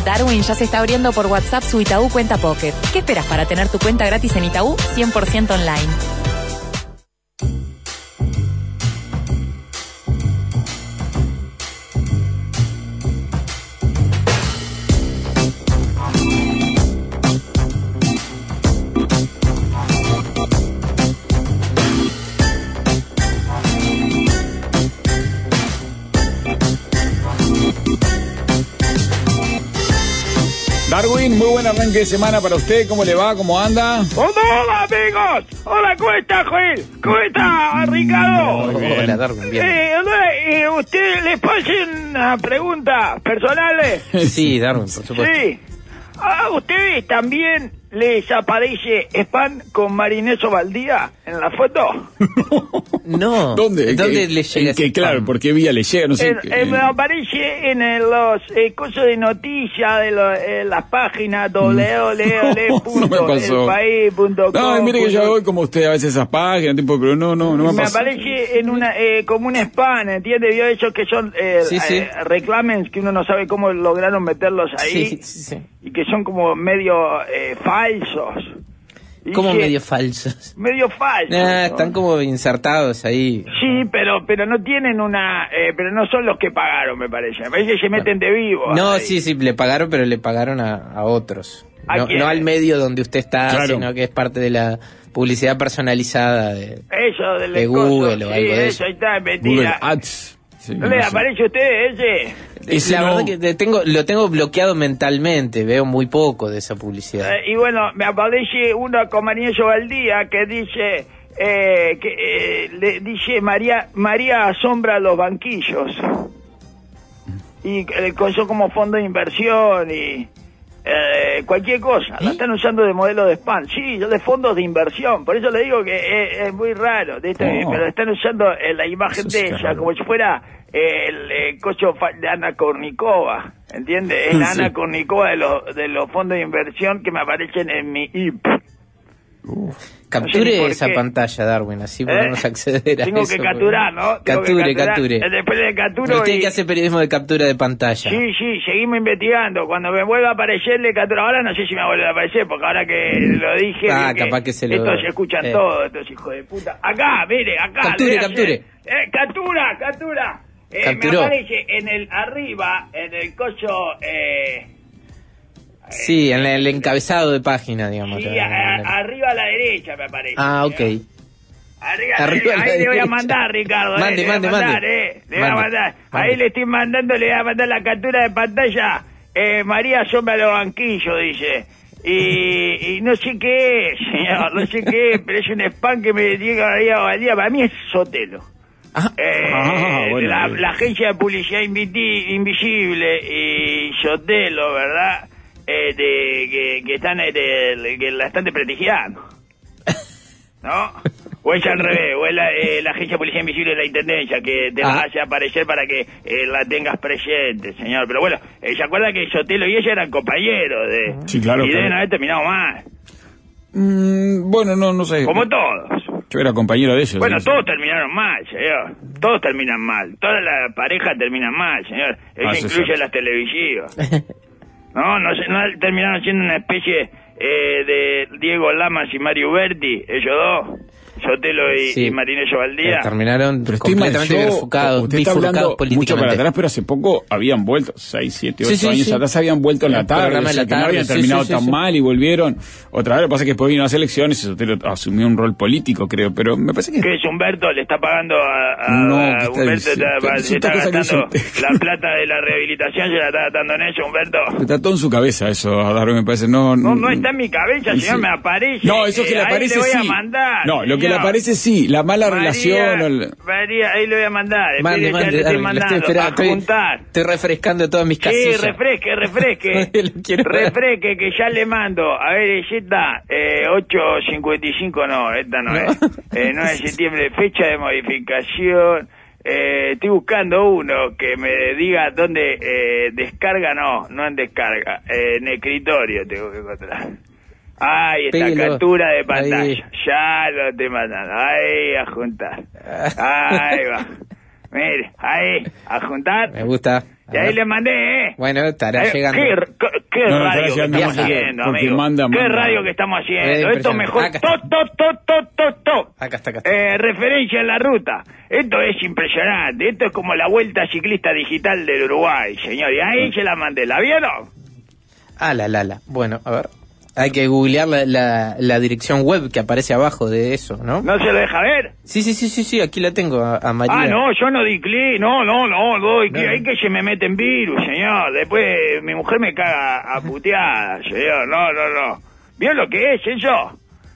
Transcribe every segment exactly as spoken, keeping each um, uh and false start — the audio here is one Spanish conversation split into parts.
Darwin ya se está abriendo por WhatsApp su Itaú Cuenta Pocket. ¿Qué esperas para tener tu cuenta gratis en Itaú cien por ciento online? Darwin, muy buen arranque de semana para usted. ¿Cómo le va? ¿Cómo anda? Hola, amigos. Hola, ¿cómo está, Joel? ¿Cómo está, Ricardo? Hola, Darwin, bien. Eh, eh, ¿Usted les pasen unas preguntas personales? Sí, Darwin, por supuesto. Sí. ¿A ustedes también les aparece spam con Marineso Valdía en la foto? No. ¿Dónde? ¿Dónde ¿Qué, le llega en qué, ese claro, spam? ¿por qué vía le llega? No sé. Eh, qué- eh, me aparece en el- los eh, cosas de noticias de lo- eh, las páginas doble u doble u doble u No me punto pasó. el país punto com. No, mire que yo voy como usted a veces esas páginas, tipo, pero no, no, no me Me pasa. aparece en una eh, como un spam, ¿entiendes? Vio esos que son eh, Sí, sí. eh, reclames que uno no sabe cómo lograron meterlos ahí Sí, sí, sí. y que son como medio eh, falsos. Y ¿Cómo que- medio falsos? medio falsos. Ah, ¿no? están como insertados ahí. Sí, pero pero no tienen una, eh, pero no son los que pagaron, me parece. Me parece que se meten de vivo. No, ahí. sí, sí, le pagaron, pero le pagaron a, a otros. ¿A No, quién? no al medio donde usted está, Claro. sino que es parte de la publicidad personalizada de... Eso del de coso, Google o sí, algo de eso. eso. Ahí está, Google mentira. Ads. Sí, ¿No le no sé. aparece a usted ese? Ese la no- verdad que te tengo, lo tengo bloqueado mentalmente, veo muy poco de esa publicidad. Eh, y bueno, me aparece uno con Marineso Valdía que dice eh, que eh, le dice María María asombra los banquillos y eh, eso como fondo de inversión y eh, cualquier cosa. La ¿Eh? están usando de modelo de spam. Sí, yo de fondos de inversión. Por eso le digo que es, es muy raro. De esto, Oh. pero están usando eh, la imagen Eso de es ella raro. como si fuera eh, el eh, cocho fa- de Ana Kournikova. ¿Entiendes? Es la Sí. Ana Kournikova de los, de los fondos de inversión que me aparecen en mi I P. Capture no sé ni por esa qué. pantalla, Darwin, así podemos ¿Eh? acceder a Tengo eso. que capturar, ¿no? Tengo que Capture, capturar. capture. Eh, Después de capturo Pero tiene y- que hacer periodismo de captura de pantalla. Sí, sí, seguimos investigando. Cuando me vuelva a aparecer, le capturo. Ahora no sé si me vuelve a aparecer, porque ahora que lo dije... Ah, vi capaz que se lo- Estos se escuchan eh. todos, estos hijos de puta. Acá, mire, acá. Capture, le voy a capture. hacer. Eh, captura, captura. Eh, Capturó. me aparece en el arriba, en el coso... Eh, Sí, en el encabezado de página, digamos. sí, de alguna a- manera. arriba a la derecha me aparece. Ah, ok. ¿eh? Arriba, a la Arriba a la derecha. Ahí le voy a derecha. mandar, Ricardo. Mande, eh, le voy a mande, mandar, mande. Eh, le voy a Mande, mandar. mande. Ahí le estoy mandando, le voy a mandar la captura de pantalla. Eh, María asombra los banquillos, dice. Y, y no sé qué es, señor, no sé qué es, pero es un spam que me llega María Valdía. Para mí es Sotelo. Ah, Eh, Ah, bueno, la, bien. la agencia de publicidad inviti- invisible y Sotelo, ¿verdad? Eh, de, que, que están eh, de- que la están desprestigiando. ¿No? O es al revés, o es la, eh, la agencia de policía invisible de la intendencia que te la Ah. hace aparecer para que eh, la tengas presente, señor. Pero bueno, eh, ¿se acuerda que Sotelo y ella eran compañeros de... Sí, claro, Y deben claro. haber terminado mal, Mm, bueno, no, no sé. como todos. Yo era compañero de ellos. Bueno, ¿sí? todos terminaron mal, señor. Todos terminan mal. Todas las parejas terminan mal, señor. Eso Ah, eso es incluye cierto. las televisivas. No, no, sé, no terminaron siendo una especie eh, de Diego Lamas y Mario Berti, ellos dos, Sotelo y, Sí. y Marineso Valdía. Eh, terminaron Pero estoy mal, completamente yo- bifurcados, usted está bifurcados hablando mucho políticamente. para atrás, pero hace poco habían vuelto, seis, siete, ocho Sí, sí, años sí. atrás habían vuelto en la El tarde, programa o de sea, la que no tarde, habían sí, terminado sí, sí, tan sí. mal y volvieron otra vez. Lo que pasa es que después vino las elecciones y Sotelo asumió un rol político, creo, pero me parece que... ¿Qué es Humberto? ¿Le está pagando a, a- No, a ¿qué está Humberto? diciendo? Está, Pero le es otra está cosa que gastando dice usted. la plata de la rehabilitación, se la está gastando en eso, Humberto. Está todo en su cabeza eso, Darwin, me parece. No, No, no está en mi cabeza, Sí. señor, me aparece. No, eso que Eh, le ahí aparece le voy sí. a mandar, no, lo que le señor. aparece sí, la mala María, relación. o el- María, ahí le voy a mandar. Espere, Mande, ya mande, le estoy Darwin, lo mandando. estoy esperando, a estoy, juntar. estoy refrescando todas mis Sí, casillas. refresque, refresque. Lo quiero ver. Refresque, que ya le mando. A ver, ella está, eh, ocho cincuenta y cinco, no, esta no, ¿No? es. Eh, nueve de septiembre, fecha de modificación. Eh, estoy buscando uno que me diga dónde eh, descarga, no, no en descarga, eh, en escritorio tengo que encontrar. Ahí está, Péguelo. captura de pantalla. Ahí. Ya lo estoy mandando. Ahí, a juntar. Ahí va. Mire, ahí, a juntar. Me gusta. Y ahí le mandé, ¿eh? Bueno, estará Eh, llegando. ¿Qué, qué, qué No, no, radio estará que llegando estamos más haciendo, porque amigo? manda, ¿Qué manda. radio que estamos Es haciendo? Esto impresionante. mejor... Acá está. To, to, to, to, to, to. Acá está, acá está. Eh, referencia en la ruta. Esto es impresionante. Esto es como la Vuelta Ciclista Digital del Uruguay, señor. Y ahí se la mandé. ¿La vieron? Ah, la, la, la. Bueno, a ver. Hay que googlear la, la, la dirección web que aparece abajo de eso, ¿no? ¿No se lo deja ver? Sí, sí, sí, sí, sí, aquí la tengo a, a María. Ah, no, yo no di clic. No, no, no, doy clic. No. Ahí que se me meten virus, señor. Después mi mujer me caga a puteadas, señor. No, no, no. ¿Vio lo que es eso?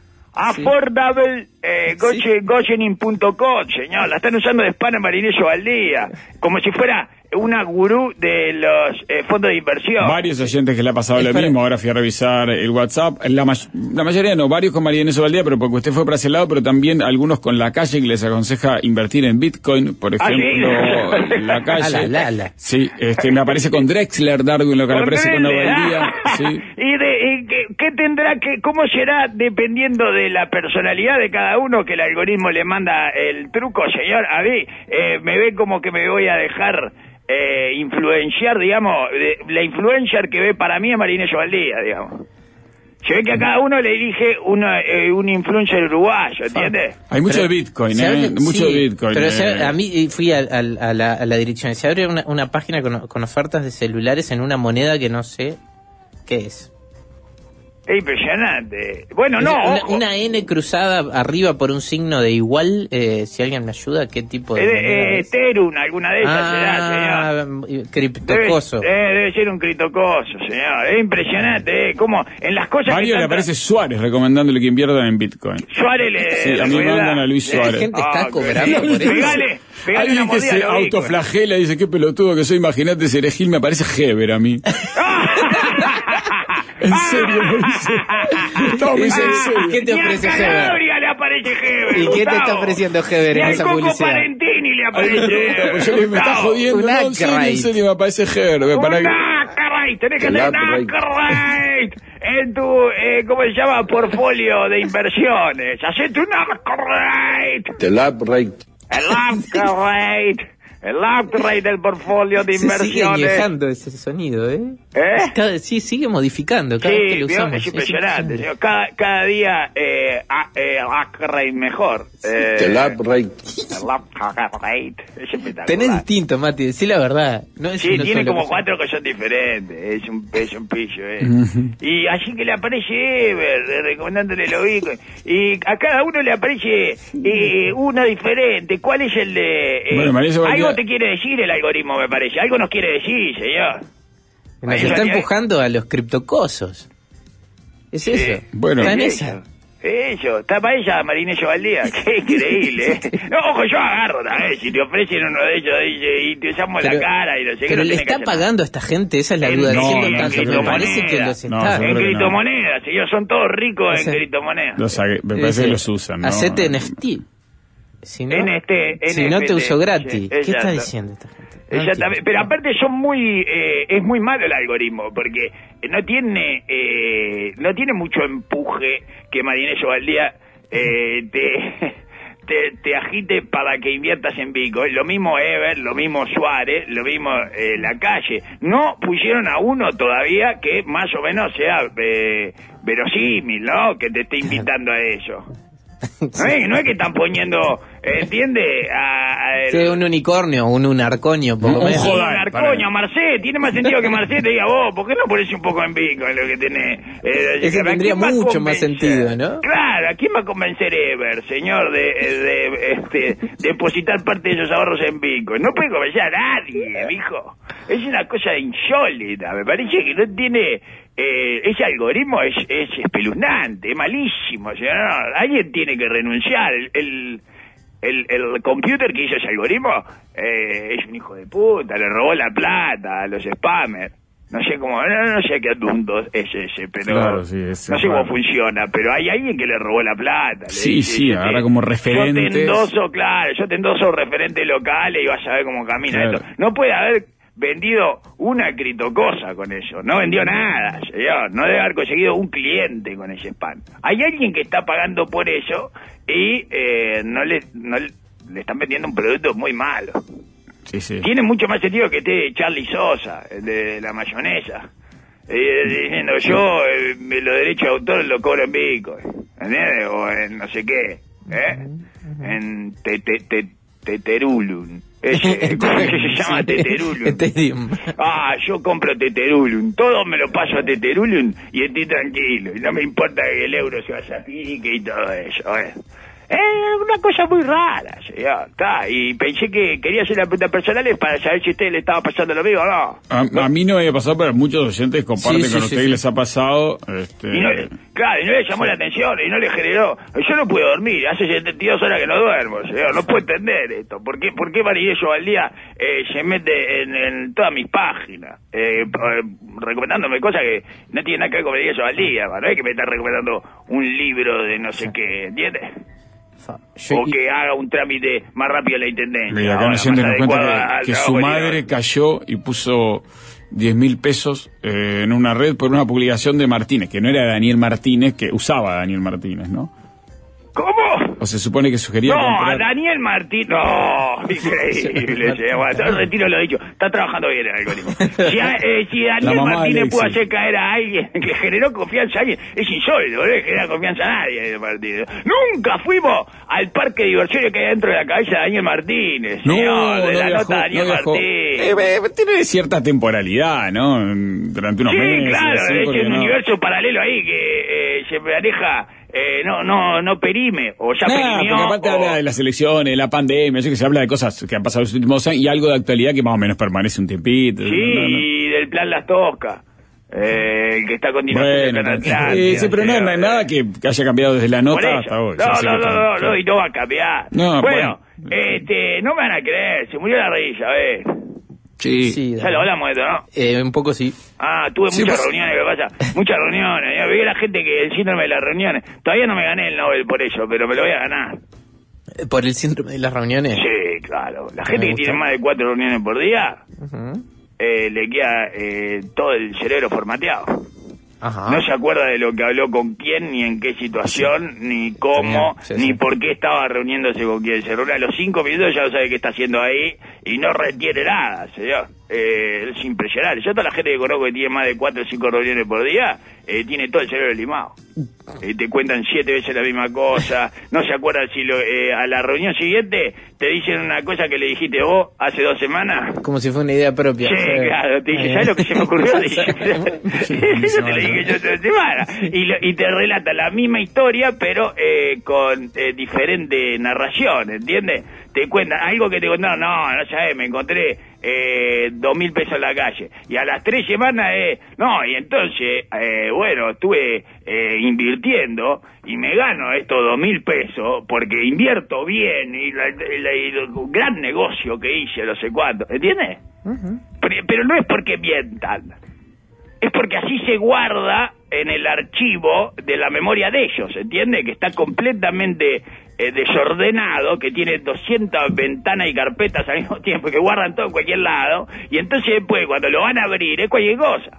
Affordable eh, Sí. Gochening punto com, señor. La están usando de spam en Marineso al día. Como si fuera una gurú de los eh, fondos de inversión. Varios oyentes que le ha pasado lo Espera. mismo. Ahora fui a revisar el WhatsApp. La, may- la mayoría no, varios con María Inés Ovaldía, pero porque usted fue para ese lado, pero también algunos con la calle que les aconseja invertir en Bitcoin, por ¿Ah, sí? ejemplo. La calle. Ah, la, la, la. Sí, este, me aparece con Drexler, Darwin, lo que le aparece con Horrende. Ovaldía. Sí. ¿Y, de, y qué, qué tendrá que, cómo será dependiendo de la personalidad de cada uno que el algoritmo le manda el truco, señor? A mí eh, me ve como que me voy a dejar eh, influenciar, digamos, de, la influencer que ve para mí es Marinés Ovaldía, digamos. Se ve que a cada uno le dirige una, eh, un influencer uruguayo, ¿entiendes? Hay mucho Pero, de Bitcoin, se ¿eh? abre- Mucho sí, de Bitcoin. Pero eh. se- a mí eh, fui a, a- a la, a la dirección. Se abre una, una página con, con ofertas de celulares en una moneda que no sé qué es. Es impresionante. Bueno, Es no, una, ojo. una N cruzada arriba por un signo de igual. Eh, si alguien me ayuda, ¿qué tipo de Eh, moneda eh, es? Terun, alguna de esas será, señor. Ah, Debe, criptocoso. eh, debe ser un criptocoso, señor. Es impresionante, eh, como en las cosas Mario que le tanto- aparece Suárez recomendándole que inviertan en Bitcoin. Suárez le... Sí, a mí le me da- mandan a Luis le- Suárez. La gente está Ah, cobrando que- por eso. Pegale, pegale Alguien una que mordida se a los bicos. autoflagela y dice, qué pelotudo que soy, imagínate ser Gil, me aparece Heber a mí. En serio, me dice. Estaba muy en serio. ¿Qué te Ni a ofrece Heber? Calabria le aparece Heber, ¿Y qué te Gustavo. está ofreciendo Heber Ni en al esa Coco publicidad? Parentini le Ahí aparece me pregunta, Heber, pues yo le digo, me está Gustavo. jodiendo. Un No, en serio, en Ackright. serio, me aparece Heber. Para que... Un Ackright, tenés que El hacer un Ackright. Ackright en tu, eh, ¿cómo se llama? Portfolio de inversiones. Hacete un Ackright. The Lab Rate. El Ackright. El upgrade del portfolio de Se sigue inversiones. añejando ese sonido, ¿eh? ¿Eh? Cada- sí, sigue modificando cada vez que Sí, lo vio, usamos. es impresionante. señor. Cada, cada día eh, a- eh, upgrade mejor. Eh, The Lab Rate. el upgrade. Es espectacular. Tenés distinto, Mati, decí la verdad. No es Sí, uno tiene solo como que- cuatro que son diferentes. Es un, es un pillo, eh. Y así que le aparece Ever, eh, recomendándole lo Bitcoin. Y a cada uno le aparece eh, uno diferente. ¿Cuál es el de...? eh, Bueno, María Isabel algo Díaz- te quiere decir el algoritmo, me parece. Algo nos quiere decir, señor. Nos Ahí está salía- empujando a los criptocosos. Es Sí. eso. Bueno. Está en Sí, esa. Eso, está para ella, Marinés Ovaldía. Qué increíble, ¿eh? No, ojo, yo agarro, ¿sabes? Si te ofrecen uno de ellos dice, y te llamo la Pero- cara y no sé qué. Pero no le tenés que está hacer nada. pagando a esta gente, esa es la En- duda. no, Diciendo no, tanto, yo me creo que parece no. que los No, está. yo En creo que no. criptomonedas, ellos son todos ricos O sea, en criptomonedas. Los ag- me parece que los usan, ¿no? Hacete N F T. Si no, N F T, si no te N F T, uso gratis. sí, ¿Qué está exacto. diciendo esta gente? No Exactamente, entiendo. pero aparte son muy, eh, es muy malo el algoritmo, porque no tiene, eh, no tiene mucho empuje que Marinés Ovaldía eh, te, te, te agite para que inviertas en Bitcoin. Lo mismo Ever, lo mismo Suárez, lo mismo eh, La Calle. No pusieron a uno todavía que más o menos sea eh, verosímil, ¿no? Que te esté invitando a eso. No es, no es que están poniendo, ¿entiende? A, a el- Sí, un unicornio, un unarconio, por lo Un menos. joder. un arcoño, Marcé, tiene más sentido que Marcé te diga vos, ¿por qué no pones un poco en Bitcoin lo que tenés? Eh, Ese ¿a quién tendría va a mucho más convencer? sentido, ¿no? Claro, ¿a quién va a convencer Ever, señor, de, de, este, depositar parte de esos ahorros en Bitcoin? No puede convencer a nadie, mijo. Es una cosa insólita, me parece que no tiene... Eh, ese algoritmo es, es espeluznante, es malísimo, señor. Alguien tiene que renunciar. El, el, el, el computer que hizo ese algoritmo eh, es un hijo de puta, le robó la plata a los spammers. No sé cómo, no, no sé qué asunto es ese, pero Claro, sí, es no sé cómo raro. funciona, pero hay alguien que le robó la plata. Le Sí, dice, sí, yo te- ahora como Yo te referentes. endoso, claro, yo te endoso referentes locales y vas a ver cómo camina Claro. esto. No puede haber vendido una criptocosa con eso, no vendió nada, señor, no debe haber conseguido un cliente con ese spam. Hay alguien que está pagando por eso y eh, no le no le, le están vendiendo un producto muy malo. Sí, sí. Tiene mucho más sentido que esté Charlie Sosa, el de la mayonesa, eh, diciendo yo eh, los derechos de autor los cobro en Bitcoin, ¿entiendes? O en no sé qué, ¿eh? En te, te, te, Teterulum. Ese, ¿cómo es que se llama Teterulum? Ethereum. Ah, yo compro Teterulum, todo me lo paso a Teterulum y estoy tranquilo, y no me importa que el euro se vaya a pique y todo eso, ¿eh? Es una cosa muy rara, señor. Está, y pensé que quería hacer las preguntas personales para saber si a usted le estaba pasando lo mismo o no. A, a mí no me había pasado, pero muchos oyentes comparten Sí, sí, con sí, ustedes sí. les ha pasado. Este... Y no, claro, y no le llamó la atención y no le generó. Yo no puedo dormir, hace setenta y dos horas que no duermo, señor. No puedo entender esto. ¿Por qué, por qué Marinello al día eh, se mete en, en todas mis páginas? Eh, eh, recomendándome cosas que no tienen nada que ver con Marinello al día. No es que me está recomendando un libro de no sé qué, ¿entiendes? Yo- O que haga un trámite más rápido en la intendencia. Mira, acá ahora, nos nos más cuenta adecuado que, al que trabajo su que madre tiene. cayó y puso diez mil pesos eh, en una red por una publicación de Martínez, que no era Daniel Martínez, que usaba a Daniel Martínez, ¿no? ¿Cómo? O se supone que sugería No, comprar... a Daniel Martín. No, increíble. sí, bueno, yo retiro lo dicho. Está trabajando bien el algoritmo. Si, a- eh, si La Daniel mamá de Martínez Alexis. pudo hacer caer a alguien que generó confianza a alguien, es insólito, no le genera confianza a nadie. Daniel Martínez. Nunca fuimos al parque de diversiones que hay dentro de la cabeza de Daniel Martínez. No, señor, no de la viajó, nota de Daniel no viajó. Martínez. Eh, eh, tiene cierta temporalidad, ¿no? Durante unos Sí, meses. claro, así, es porque un no- universo paralelo ahí que eh, se maneja, eh, no, no, no perime, o ya Nah, perimió. porque aparte o- habla de las elecciones, de la pandemia, yo que se habla de cosas que han pasado los últimos años y algo de actualidad que más o menos permanece un tiempito. Sí, no, no, no. y del plan Las Toscas, eh, el que está a continuación del Bueno, plan sí, Atlántida, sí, pero no, no hay señor. nada que haya cambiado desde la Por nota eso. hasta hoy. No, Ya sé no, que no, está- no, no, y no va a cambiar. No, bueno, bueno. este, no me van a creer, se murió la risa, ¿ves? Sí. Sí, Ya lo hablamos de esto, ¿no? eh, un poco sí. Ah, tuve Sí, muchas pues- reuniones, ¿qué pasa? Muchas reuniones. Yo vi a la gente que el síndrome de las reuniones. Todavía no me gané el Nobel por eso, pero me lo voy a ganar. Eh, Por el síndrome de las reuniones. Sí, claro. La gente Me que gusta. tiene más de cuatro reuniones por día, Ujú. eh, le queda eh, todo el cerebro formateado. Ajá. No se acuerda de lo que habló con quién, ni en qué situación, ni cómo, Sí, ni sí. por qué estaba reuniéndose con quién. Se reúne a los cinco minutos, ya no sabe qué está haciendo ahí y no retiene nada, señor. Eh, es impresionante. Yo toda la gente que conozco que tiene más de cuatro o cinco reuniones por día, eh, tiene todo el cerebro limado. Eh, te cuentan siete veces la misma cosa, no se acuerdan si lo, eh, a la reunión siguiente te dicen una cosa que le dijiste vos hace dos semanas. Como si fuera una idea propia. Sí, Sí. claro, te dice, Eh. ¿sabes lo que se me ocurrió? Te dice, Sí, yo te lo dije yo hace dos semanas. Y, lo- y te relata la misma historia, pero eh, con eh, diferente narración, ¿entiendes? Te cuentan algo que te contaron, no, no sabes, me encontré eh, dos mil pesos en la calle. Y a las tres semanas, eh, no, y entonces, eh, bueno, estuve eh, invirtiendo y me gano estos dos mil pesos porque invierto bien y, la, la- y el gran negocio que hice, no sé cuánto, ¿entiendes? Ujú. Pero, pero no es porque mientan, es porque así se guarda en el archivo de la memoria de ellos, ¿entiende? Que está completamente eh, desordenado, que tiene doscientas ventanas y carpetas al mismo tiempo, que guardan todo en cualquier lado, y entonces después cuando lo van a abrir es cualquier cosa.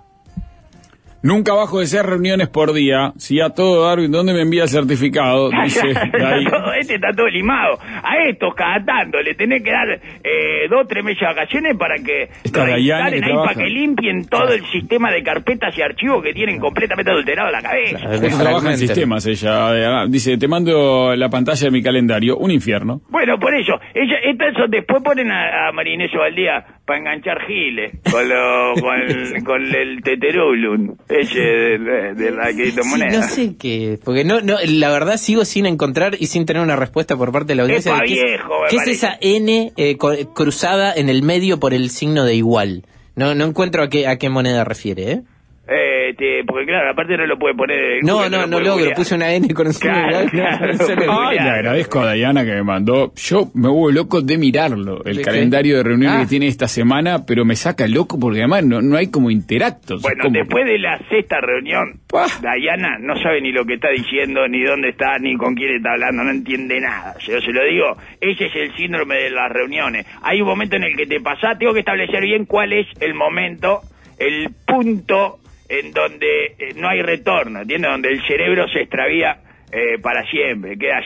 Nunca bajo de seis reuniones por día. Si a todo Darwin, ¿dónde me envía el certificado? Dice Está ahí. todo- este está todo limado. A estos cada tanto le tenés que dar eh, dos o tres meses de vacaciones para que Esta Dayana reinstalen que ahí trabaja. para que limpien todo el sistema de carpetas y archivos que tienen completamente adulterado la cabeza. Claro. Justo trabaja en Fragmenten. sistemas ella. eh, Dice, te mando la pantalla de mi calendario. Un infierno. Bueno, por eso, ella, esta- eso después ponen a, a Marinello al día para enganchar giles con, lo, con, el, con el teterulum, ese de, de la criptomoneda. Sí, no sé qué, porque no, no, la verdad sigo sin encontrar y sin tener una respuesta por parte de la audiencia. Es pa' de qué viejo, me ¿Qué es parece. esa N eh, co- cruzada en el medio por el signo de igual? No, no encuentro a qué, a qué moneda refiere, ¿eh? Eh, este, porque claro, aparte no lo puede poner... en No, Google, no, lo no puede logro, googlear. puse una N con el signo de Claro, igual. no, claro, no se me- lo Ay, le Claro. agradezco a Dayana que me mandó. Yo me vuelvo loco de mirarlo, el ¿De qué? calendario de reuniones Ah. que tiene esta semana, pero me saca loco porque además no, no hay como interactos. Bueno, Como- después de la sexta reunión, Pah. Dayana no sabe ni lo que está diciendo, ni dónde está, ni con quién está hablando, no entiende nada. Yo se lo digo, ese es el síndrome de las reuniones. Hay un momento en el que te pasás, tengo que establecer bien cuál es el momento, el punto en donde eh, no hay retorno, ¿entiendes? Donde el cerebro se extravía eh, para siempre, queda ya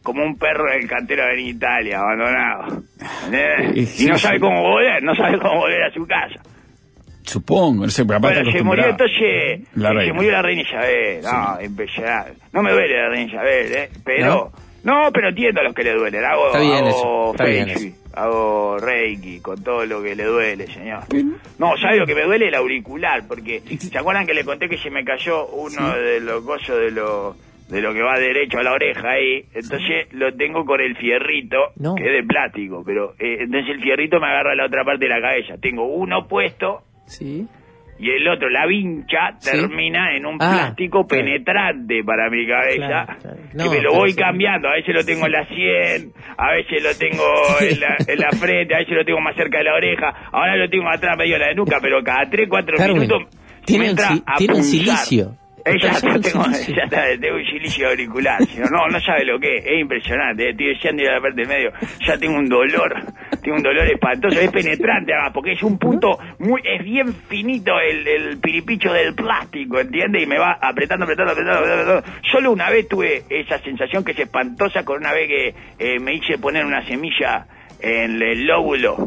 como un perro en el cantero de Italia, abandonado. ¿Entendés? Y no sabe cómo volver, no sabe cómo volver a su casa. Supongo, no sé, pero aparte bueno, se murió entonces, la se murió la reina Isabel, no, sí. impresionante. No me duele la reina Isabel, ¿eh? Pero, no, no pero entiendo a los que le duelen, hago, está bien hago eso, está bien Feishi, eso. hago Reiki, con todo lo que le duele, señor. No, ¿sabe lo que me duele? El auricular, porque, ¿se acuerdan que le conté que se me cayó uno sí. de los cosos de los... de lo que va derecho a la oreja ahí, entonces sí. lo tengo con el fierrito, no. que es de plástico, pero eh, entonces el fierrito me agarra la otra parte de la cabeza. Tengo uno puesto sí. y el otro, la vincha, ¿sí? termina en un ah, plástico claro. penetrante para mi cabeza, claro, claro. No, que me lo voy cambiando. A veces lo tengo en la sien, a veces lo tengo en la, en la frente, a veces lo tengo más cerca de la oreja, ahora lo tengo atrás medio de la nuca, pero cada tres, cuatro minutos tiene me entra un, a tiene punzar. un silicio. Ya tengo, ya tengo un silicio auricular, sino, no, no sabe lo que es, es impresionante, estoy deseando ir a la parte de medio, ya tengo un dolor, tengo un dolor espantoso, es penetrante además, porque es un punto muy, es bien finito el, el piripicho del plástico, ¿entiendes? Y me va apretando, apretando, apretando, apretando, apretando. Solo una vez tuve esa sensación que es espantosa con una vez que eh, me hice poner una semilla en el lóbulo.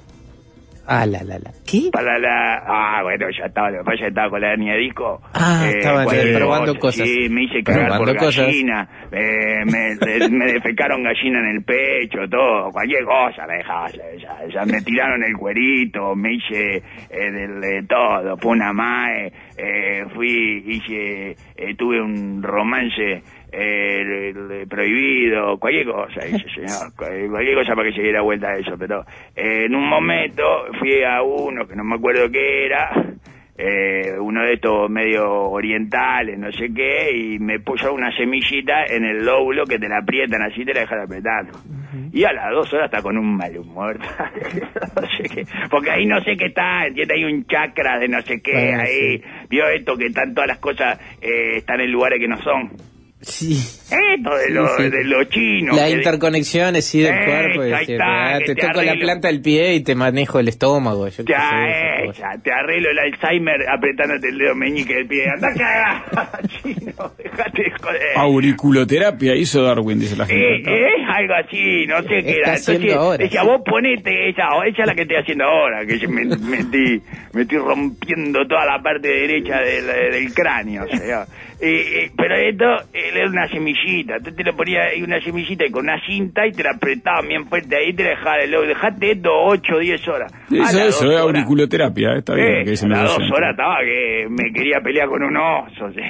Ah, la, la, la. ¿Qué? Para la... Ah, bueno, ya estaba, lo que pasa es que estaba con la hernia de disco. Ah, eh, estaba probando cosas. Sí, me hice cagar por gallina, eh, me, me defecaron gallina en el pecho, todo, cualquier cosa me dejaba, ya, ya me tiraron el cuerito, me hice eh, del, de todo, fue una mae, eh, fui, hice, eh, tuve un romance... Eh, el, el prohibido, cualquier cosa, dice señor, cualquier cosa para que se diera vuelta a eso, pero eh, en un momento fui a uno que no me acuerdo qué era, eh, uno de estos medio orientales, no sé qué, y me puso una semillita en el lóbulo que te la aprietan así, te la dejan apretando. Uh-huh. Y a las dos horas está con un mal humor, no sé qué, porque ahí no sé qué está, entiende, hay un chakra de no sé qué, bueno, ahí, sí. Vio esto que están todas las cosas, eh, están en lugares que no son. Sí. Esto de lo, sí, sí. de lo chino. Las interconexiones, sí, del eh, cuerpo. Ahí decir, está, ah, te te toco arreglo. la planta del pie y te manejo el estómago. Yo ya, sé, esa, te arreglo el Alzheimer apretándote el dedo meñique del pie. Anda acá, chino, dejate de joder. Auriculoterapia hizo Darwin, dice la gente. Eh, es algo así, no sé qué era. Entonces, ahora, decía, sí. vos ponete esa, esa es la que estoy haciendo ahora, que yo me, me, estoy, me estoy rompiendo toda la parte derecha del, del cráneo, o sea. Eh, eh, pero esto eh, era una semillita, tú te lo ponías ahí una semillita y con una cinta y te la apretaban bien fuerte ahí y te la dejaba de lobo, dejate esto ocho o diez horas. Eso, eso es auriculoterapia, ¿eh? Está bien. Eh, que a las dos horas estaba que me quería pelear con un oso, señor.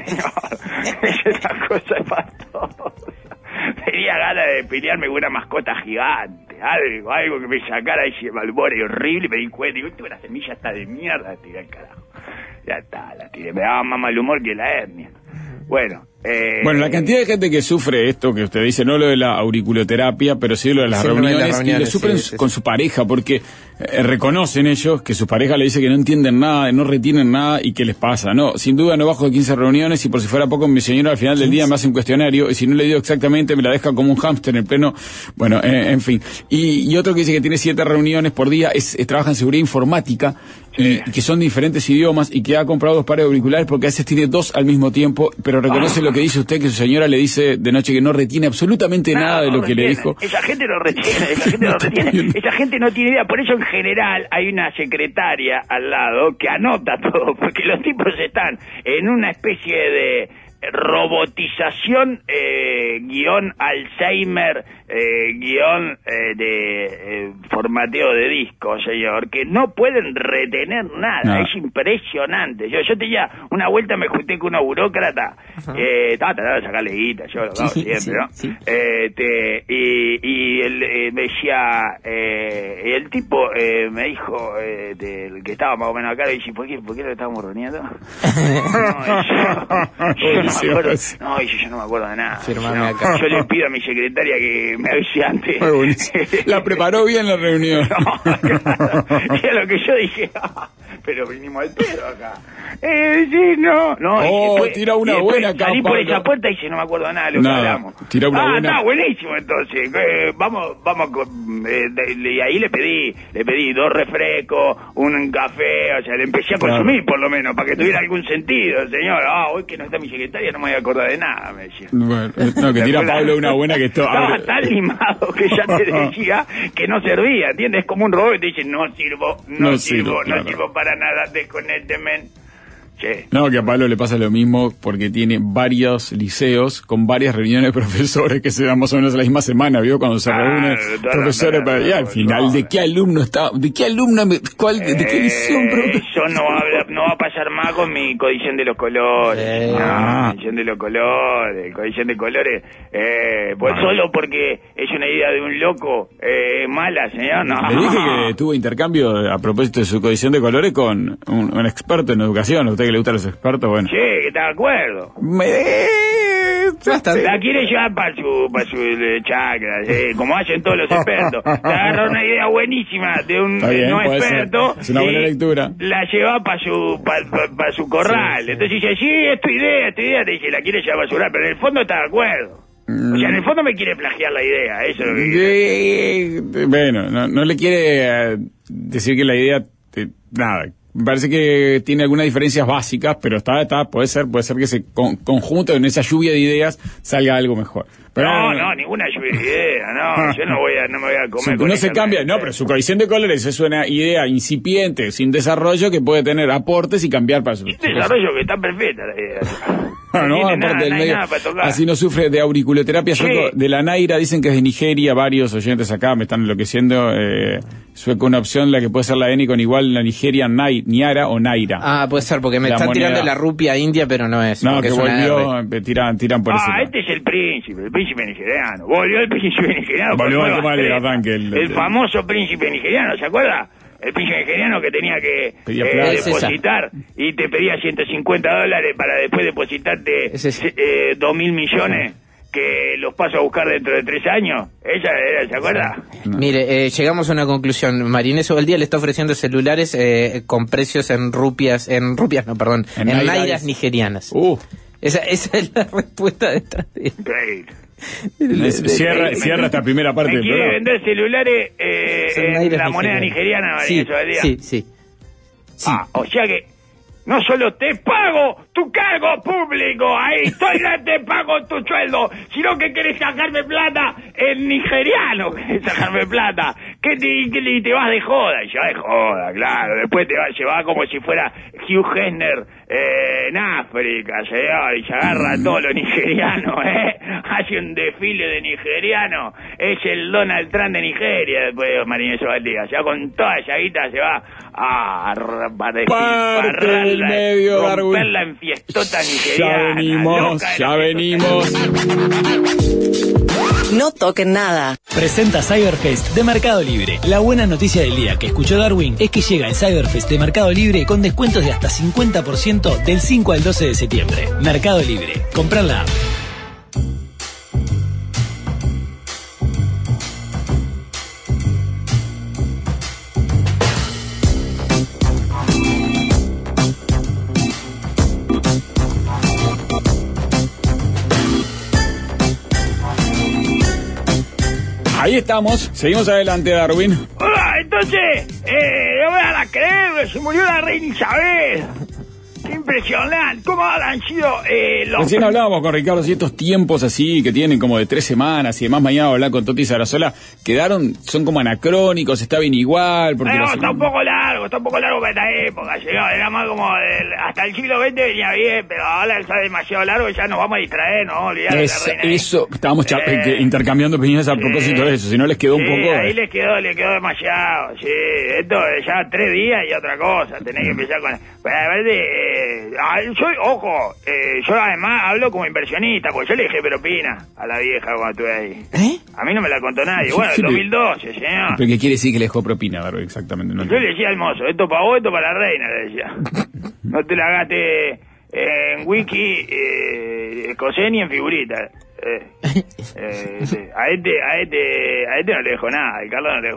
Es una cosa espantosa. Tenía ganas de pelearme con una mascota gigante, algo, algo que me sacara ese malbore horrible y me di cuenta, digo, esto la semilla está de mierda, tiré al carajo. Ya está, la tiré, me daba más mal humor que la hernia. Bueno, eh, bueno, la cantidad de gente que sufre esto que usted dice, no lo de la auriculoterapia, pero sí lo de las, sí, reuniones, de las reuniones, y lo sufren sí, sí, con sí. su pareja, porque eh, reconocen ellos que su pareja le dice que no entienden nada, no retienen nada y qué les pasa. No, sin duda no bajo de quince reuniones y por si fuera poco mi señora al final del día me hace un cuestionario y si no le digo exactamente me la deja como un hámster en el pleno, bueno, eh, en fin. Y, y otro que dice que tiene siete reuniones por día, es, es trabaja en seguridad informática y, y que son de diferentes idiomas y que ha comprado dos pares de auriculares porque a veces tiene dos al mismo tiempo, pero reconoce ah. lo que dice usted, que su señora le dice de noche que no retiene absolutamente nada, nada de lo no que retiene. le dijo. Esa gente no retiene, esa gente no retiene, esa gente no tiene idea. Por eso en general hay una secretaria al lado que anota todo, porque los tipos están en una especie de robotización eh, guión Alzheimer eh, guión eh, de eh, formateo de disco, señor, que no pueden retener nada, no. Es impresionante. Yo yo tenía una vuelta, me junté con una burócrata, eh, estaba tratando de sacarle guita, yo lo hago sí, siempre, sí, ¿no? Sí. Eh, te, y, y él eh, me decía, eh, el tipo eh, me dijo, eh, del que estaba más o menos acá, y dice, ¿por qué, ¿por qué lo estábamos reuniendo? No, yo, yo no me acuerdo, no, yo, yo no me acuerdo de nada. No, acá. Yo le pido a mi secretaria que me avise antes. La preparó bien la reunión. No, claro. Y a lo que yo dije, pero vinimos al pedo acá. Eh, sí, no. no oh, después, tira una buena acá, salí por Pablo. esa puerta y dice, no me acuerdo nada de lo que nada, hablamos. Tira una ah, buena. está buenísimo, entonces. Eh, vamos, vamos, con, eh, de, y ahí le pedí, le pedí dos refrescos, un café, o sea, le empecé a consumir, claro, por lo menos, para que tuviera algún sentido, señor. Ah, hoy que no está mi secretaria, no me voy a acordar de nada, me decía. Bueno, no, que tira Pablo una buena que esto... Estaba tan limado que ya te decía que no servía, ¿entiendes? Es como un robot y te dice, no sirvo, no, no sirvo, sirvo, claro, no sirvo para nada, desconécteme. Sí. No, que a Pablo le pasa lo mismo porque tiene varios liceos con varias reuniones de profesores que se dan más o menos la misma semana, ¿vio? Cuando se ah, reúnen profesores para... Y al final, ¿de qué alumno está? ¿De qué alumno? Me, cuál, ¿De qué liceo? Eh, eso no va, a, no va a pasar más con mi codición de los colores. Eh, no, ah. Codición de los colores, codición de colores. Eh, pues ah. solo porque es una idea de un loco eh, mala, señor. No. Le dije que tuvo intercambio a propósito de su codición de colores con un, un experto en educación. ¿Usted que le gustan los expertos? Bueno. Sí, que está de acuerdo. Me... La quiere llevar para su, para su eh, chakra, eh, como hacen todos los expertos. Le agarra una idea buenísima de un bien, no experto. Ser. Es una buena lectura. La lleva para su, pa, pa, pa su corral. Sí, sí. Entonces dice, sí, es tu idea, es tu idea. Te dice, la quiere llevar para su corral, pero en el fondo está de acuerdo. Mm. O sea, en el fondo me quiere plagiar la idea. Eso es lo que quiere. Bueno, no, no le quiere uh, decir que la idea... Te, nada... Me parece que tiene algunas diferencias básicas, pero está, está, puede ser, puede ser que se con, conjunto en esa lluvia de ideas salga algo mejor. Pero, no, no, ninguna lluvia de ideas, no, yo no voy a, no me voy a comer. Su, con no se cambia, no, pero su codición de colores es una idea incipiente, sin desarrollo, que puede tener aportes y cambiar para su. Sin desarrollo, que está perfecta la idea. No, no, aparte nada, del no medio, así no sufre de auriculoterapia, sí. Sueco, de la Naira, dicen que es de Nigeria, varios oyentes acá me están enloqueciendo, eh, sueco una opción, la que puede ser la N con igual la Nigeria, Nai, Niara o Naira. Ah, puede ser, porque me la están moneda. Tirando la rupia india, pero no es. No, que es volvió, tiran, tiran por ah, ese. Ah, este es el príncipe, el príncipe nigeriano, volvió el príncipe nigeriano. Volvió a tomar el arranque. El, el famoso príncipe nigeriano, ¿se acuerda? El príncipe nigeriano que tenía que eh, depositar y te pedía ciento cincuenta dólares para después depositarte eh, dos mil millones que los paso a buscar dentro de tres años. Ella era, ¿se acuerda? No. Mire, eh, llegamos a una conclusión. Marinés Ovaldía le está ofreciendo celulares eh, con precios en rupias, en rupias no, perdón, en, en nairas nigerianas. Uh. Esa, esa es la respuesta detrás de Increíble. Cierra, cierra esta primera parte me del quiere programa. vender celulares eh, en la moneda nigeriana, María sí, sí, sí, sí. Ah, o sea que no solo te pago tu cargo público, ahí estoy, no te pago tu sueldo, sino que querés sacarme plata en nigeriano, querés sacarme plata, que te, que te vas de joda, y ya de joda, claro, después te vas a llevar como si fuera Hugh Hefner eh, en África, señor, y se agarra a todos los nigerianos, eh, hace un desfile de nigeriano, es el Donald Trump de Nigeria, después de Marinés Ovaldía, ya con toda esa guita se va a, a, a del medio, romper la enfiestota nigeriana. Ya venimos, ya venimos. No toquen nada. Presenta Cyberfest de Mercado Libre. La buena noticia del día que escuchó Darwin es que llega el Cyberfest de Mercado Libre con descuentos de hasta cincuenta por ciento del cinco al doce de septiembre. Mercado Libre. Comprar la app. Ahí estamos, seguimos adelante, Darwin. Hola, entonces, eh, no me van a creer, se murió la reina Isabel. Qué impresionante, cómo han sido eh, los... Recién hablábamos con Ricardo y estos tiempos así que tienen como de tres semanas y demás, mañana hablar con Toti Sarasola, quedaron, son como anacrónicos, está bien igual. Porque no, los... está un poco largo, está un poco largo para esta época, llegó, era más como el, hasta el siglo veinte venía bien, pero ahora está demasiado largo y ya nos vamos a distraer, no olvidar es, la reina. Eso, estábamos eh, eh, intercambiando opiniones a sí, propósito de eso, si no les quedó sí, un poco... ahí eh. les quedó, les quedó demasiado, sí, esto ya tres días y otra cosa, tenés que empezar con... Pues, a ver, eh, yo, ojo, eh, yo además hablo como inversionista, porque yo le dije propina a la vieja cuando estuve ahí. ¿Eh? A mí no me la contó nadie. Bueno, en dos mil doce, señor. ¿Pero qué quiere decir que le dejó propina, Darwin? Exactamente. No yo le decía al mozo, esto para vos, esto para la reina, le decía. No te la gastes en wiki, eh, escocés ni en figuritas. Eh, eh, a este, a este, a este no le dejó nada, el Carlos no le dejó nada.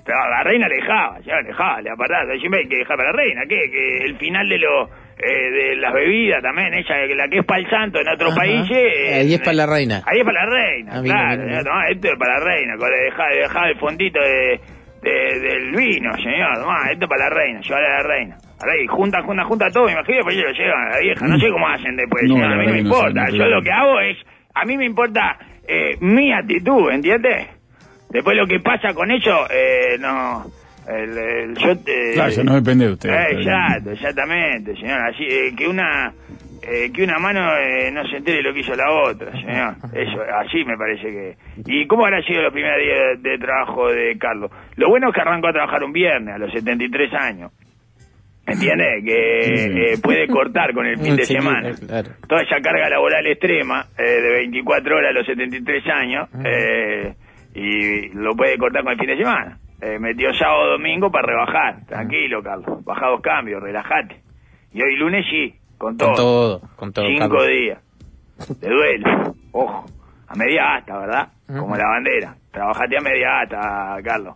Pero la reina le dejaba, ya le dejaba, le apartaba. Siempre hay que dejar para la reina. ¿Qué? Que el final de lo eh, de las bebidas también, ella, la que es para el santo en otros países. Eh, ahí es para la reina. Ahí es para la reina, ah, claro. Mira, mira. No, esto es para la reina, dejar, dejar el fondito de, de, del vino, señor. No, esto es para la reina, llevarle a la reina. Ahí junta, junta, junta todo, me imagino, pues ellos lo llevan a la vieja. No sé cómo hacen después, no, señor, a mí no me importa. No, yo lo que hago es, a mí me importa eh, mi actitud, ¿entiendes? Después lo que pasa con ellos, eh, no... El, el, yo, eh, claro, eso no depende de usted. Eh, exacto, exactamente, señor. Así, eh, que una eh, que una mano eh, no se entere lo que hizo la otra, señor. Eso, así me parece que... ¿Y cómo habrá sido los primeros días de, de trabajo de Carlos? Lo bueno es que arrancó a trabajar un viernes, a los setenta y tres años. ¿Entiendes? Que eh, puede cortar con el fin de sí, semana. Claro. Toda esa carga laboral extrema, eh, de veinticuatro horas a los setenta y tres años, eh, y lo puede cortar con el fin de semana. Eh, metió sábado domingo para rebajar. Tranquilo, Carlos. Baja dos cambios, relajate. Y hoy lunes sí, con todo. Con todo, con todo. Cinco Carlos. días de duelo. Ojo, a media asta, ¿verdad? Uh-huh. Como la bandera. Trabajate a media asta, Carlos.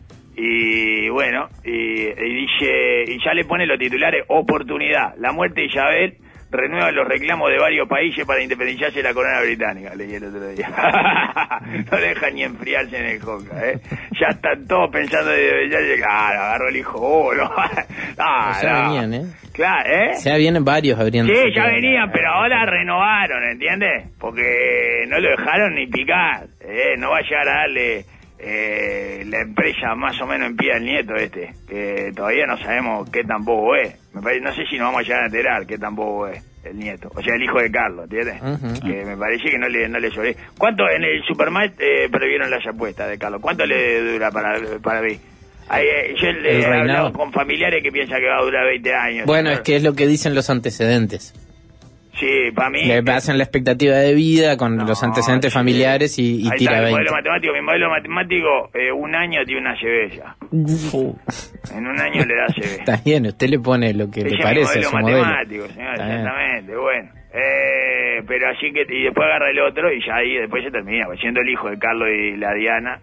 Y bueno, y, y dice, y ya le pone los titulares: oportunidad. La muerte de Isabel renueva los reclamos de varios países para independizarse de la corona británica. Leí el otro día. No deja ni enfriarse en el Joca, ¿eh? Ya están todos pensando de... Ya, claro, agarró el hijo. Oh, no. Ah, ya no. venían, ¿eh? Claro, ¿eh? Ya vienen varios abriendo. Sí, ya venían, pero ahora renovaron, ¿entiendes? Porque no lo dejaron ni picar, ¿eh? No va a llegar a darle... Eh, la empresa más o menos en pie al nieto este, que todavía no sabemos qué tan bobo es. Me parece, no sé si nos vamos a llegar a enterar qué tan bobo es el nieto, o sea, el hijo de Carlos, ¿entiendes? Uh-huh. Que me parece que no le no le sobre. ¿Cuánto en el Supermarket eh, previeron las apuestas de Carlos? ¿Cuánto le dura para para mí? Ahí, eh, yo le he hablado con familiares que piensan que va a durar veinte años. Bueno, señor. Es que es lo que dicen los antecedentes. Sí, para mí... Le hacen la expectativa de vida con no, los antecedentes sí. familiares y, y tira veinte. Mi modelo matemático, mi modelo matemático eh, un año tiene una C B ya. Uh. En un año le da C B. Está bien, usted le pone lo que Ese le parece a su modelo. matemático, señor, exactamente, bien. Bueno. Eh, pero así que... Y después agarra el otro y ya ahí después se termina. Pues siendo el hijo de Carlos y la Diana,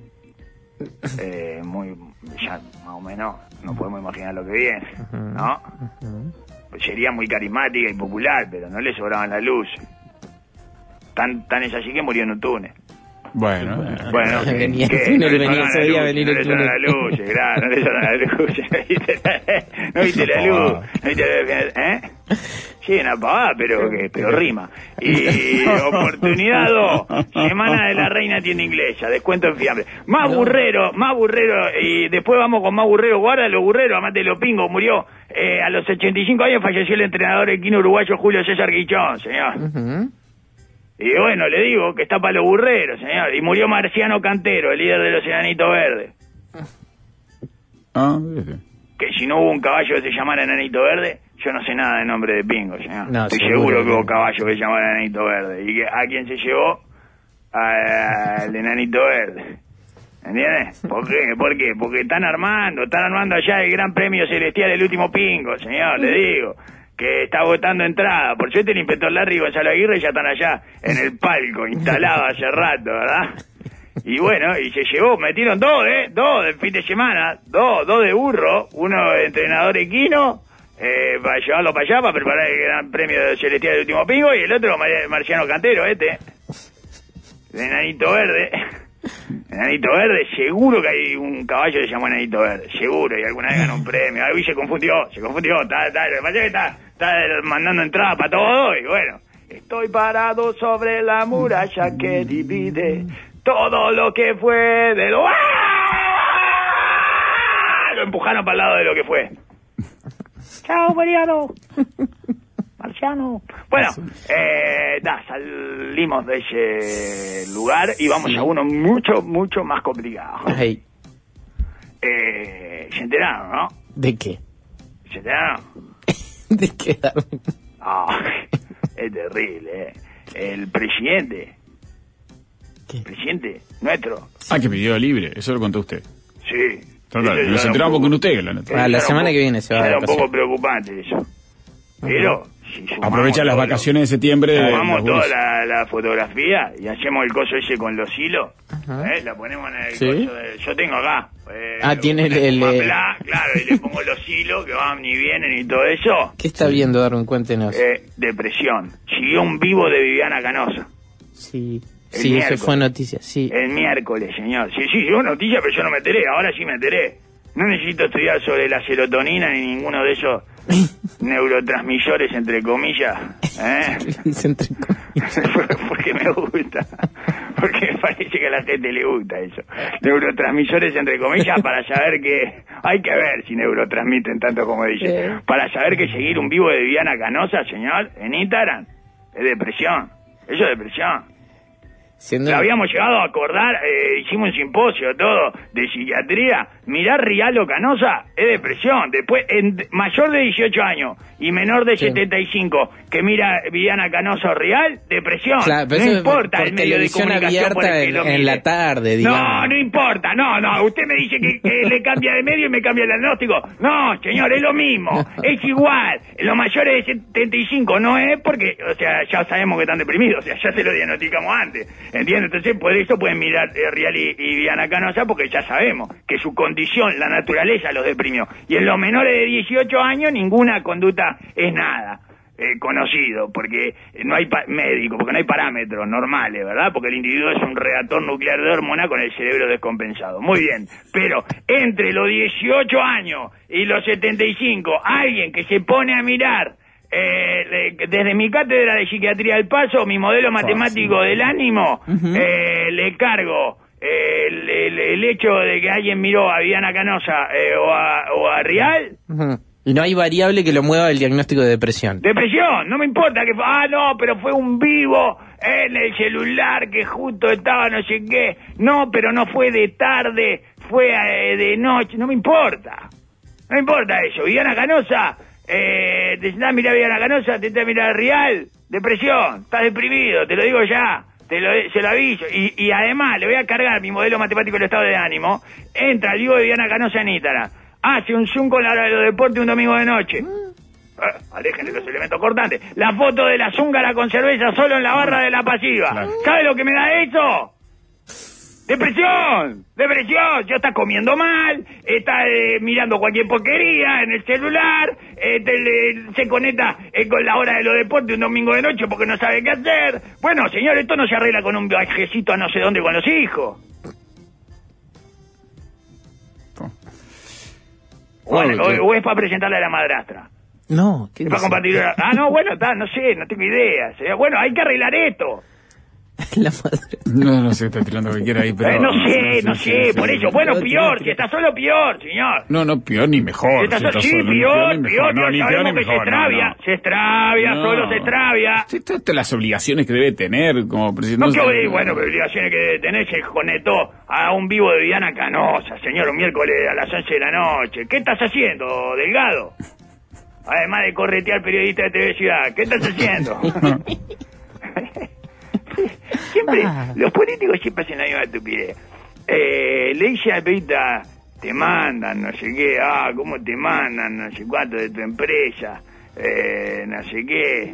eh, muy... ya más o menos no podemos imaginar lo que viene, uh-huh. ¿no? Uh-huh. Pues sería muy carismática y popular, pero no le sobraban las luces. Tan, tan es así que murió en un túnel. Bueno, bueno, que, venía el túnel, no venía, se veía venir el túnel. No le sobraban las luces, claro, no le sobraban las luces. ¿No viste la luz? ¿No viste la, ¿eh? Sí, una pavada, pero, que, pero rima. Y oportunidad dos, Semana de la Reina Tienda Inglesa, descuento en fiambre. Más no. burrero, más burrero, y después vamos con más burrero. Guarda los burreros, amate los pingos, murió eh, a los ochenta y cinco años, falleció el entrenador equino uruguayo Julio César Guichón, señor. Uh-huh. Y bueno, le digo que está para los burreros, señor. Y murió Marciano Cantero, el líder de los Enanitos Verdes. Ah, sí. Que si no hubo un caballo que se llamara Enanito Verde, yo no sé nada de nombre de pingo, señor. No, estoy seguro, seguro que hubo caballo que se llamara Enanito Verde. ¿Y que, a quién se llevó? Al Enanito Verde. ¿Entiendes? ¿Por qué? ¿Por qué? Porque están armando, están armando allá el Gran Premio Celestial del último pingo, señor, le digo. Que está votando entrada. Por suerte el inspector Larry y Gonzalo Aguirre ya están allá en el palco, instalados hace rato, ¿verdad? Y bueno, y se llevó, metieron dos, ¿eh? Dos del fin de semana, dos, dos de burro, uno de entrenador equino, eh, para llevarlo para allá, para preparar el Gran Premio Celestial del último pingo, y el otro, Mar- Marciano Cantero, este, de Enanito Verde. Enanito Verde, seguro que hay un caballo que se llama Enanito Verde, seguro, y alguna vez ganó un premio. Ahí se confundió, se confundió, está, está, está, está, está mandando entrada para todo, y bueno, estoy parado sobre la muralla que divide todo lo que fue de lo... ¡Ah! Lo empujaron para el lado de lo que fue. Chao, Mariano. Marciano. Bueno, eh, da, salimos de ese lugar y vamos a uno mucho, mucho más complicado. Hey. Eh, se enteraron, ¿no? ¿De qué? ¿Se enteraron? ¿De qué? Oh, es terrible, ¿eh? El presidente... ¿Qué? Presidente nuestro. Ah, que pidió libre, eso lo contó usted. Sí. Claro, nos enteramos con usted. La, ah, la semana poco, que viene se va a Era un poco preocupante eso. Uh-huh. Pero si aprovecha las vacaciones los, de septiembre. Tomamos toda la, la fotografía y hacemos el coso ese con los hilos. ¿Eh? La ponemos en el ¿Sí? coso de, yo tengo acá. Eh, ah, tiene el... el plá, claro, y le pongo los hilos que van y vienen y todo eso. ¿Qué está sí. viendo, Darwin? Cuéntenos. Eh, depresión. Siguió un vivo de Viviana Canosa. Sí. El sí, eso fue noticia, sí. El miércoles, señor. Sí, sí, fue noticia, pero yo no me enteré, ahora sí me enteré. No necesito estudiar sobre la serotonina ni ninguno de esos neurotransmisores, entre comillas. ¿Eh? entre comillas. Porque me gusta. Porque me parece que a la gente le gusta eso. Neurotransmisores, entre comillas, para saber que... Hay que ver si neurotransmiten tanto como dicen. ¿Eh? Para saber que seguir un vivo de Viviana Canosa, señor, en Instagram, es depresión. Eso es depresión. Siendo... Lo habíamos llegado a acordar, eh, hicimos un simposio todo de psiquiatría. Mirar Rial o Canosa es depresión. Después, en mayor de dieciocho años y menor de sí. setenta y cinco que mira Viviana Canosa o Rial, depresión. Claro, no importa el medio de comunicación por el que lo en, en la tarde, digamos. No, no importa, no, no. Usted me dice que, que le cambia de medio y me cambia el diagnóstico. No, señor, es lo mismo, es igual. Los mayores de setenta y cinco no es porque, o sea, ya sabemos que están deprimidos, o sea, ya se lo diagnosticamos antes. ¿Entiendes? Entonces, por eso pueden mirar eh, Rial y, y Viviana Canosa, porque ya sabemos que su condición, la naturaleza los deprimió. Y en los menores de dieciocho años, ninguna conducta es nada eh, conocido, porque no hay médico, porque no hay parámetros normales, ¿verdad? Porque el individuo es un reactor nuclear de hormona con el cerebro descompensado. Muy bien, pero entre los dieciocho años y los setenta y cinco, alguien que se pone a mirar... Eh, desde mi cátedra de psiquiatría del Paso, mi modelo matemático oh, sí. del ánimo, uh-huh. eh, le cargo eh, el, el, el hecho de que alguien miró a Viviana Canosa eh, o, a, o a Rial. Uh-huh. Y no hay variable que lo mueva el diagnóstico de depresión. Depresión, no me importa que... Ah, no, pero fue un vivo en el celular que justo estaba no sé qué. No, pero no fue de tarde, fue eh, de noche, no me importa. No me importa eso. Viviana Canosa... Eh, te estás a mirar Viviana Canosa, te estás a mirar Rial, depresión, estás deprimido, te lo digo ya, te lo, se lo aviso. Y, y además le voy a cargar mi modelo matemático del estado de ánimo. Entra el vivo de Viviana Canosa en Instagram, hace un zoom con la hora de los deportes un domingo de noche. Eh, alejen de los elementos cortantes. La foto de la zúngara con cerveza solo en la barra de la pasiva. Claro. ¿Sabe lo que me da eso? Depresión, depresión, ya está comiendo mal, está eh, mirando cualquier porquería en el celular, eh, te, le, se conecta eh, con la hora de los deportes un domingo de noche porque no sabe qué hacer. Bueno, señor, esto no se arregla con un viajecito a no sé dónde con los hijos. Bueno, o, o es para presentarle a la madrastra. No, ¿qué es para compartir? Ah, no, bueno, está, no sé, no tengo idea. Bueno, hay que arreglar esto. La madre. No, no sé, está tirando lo que quiera ahí, pero... Eh, no sé, no sé, por eso. Bueno, peor, si está solo peor, señor. No, no, peor ni mejor. Está so... Sí, peor, peor, no, ni peor ni mejor. Se extravia, se extravia, solo se extravia. Estas las obligaciones que debe tener como presidente. No, que bueno, obligaciones que debe tener, se conectó a un vivo de Viviana Canosa, señor, un miércoles a las once de la noche. ¿Qué estás haciendo, Delgado? Además de corretear periodista de T V Ciudad, ¿qué estás haciendo? Siempre, ah. los políticos siempre hacen la misma estupidez. Eh, le dice a Pita, te mandan, no sé qué, ah, ¿cómo te mandan? No sé cuánto de tu empresa, eh, no sé qué.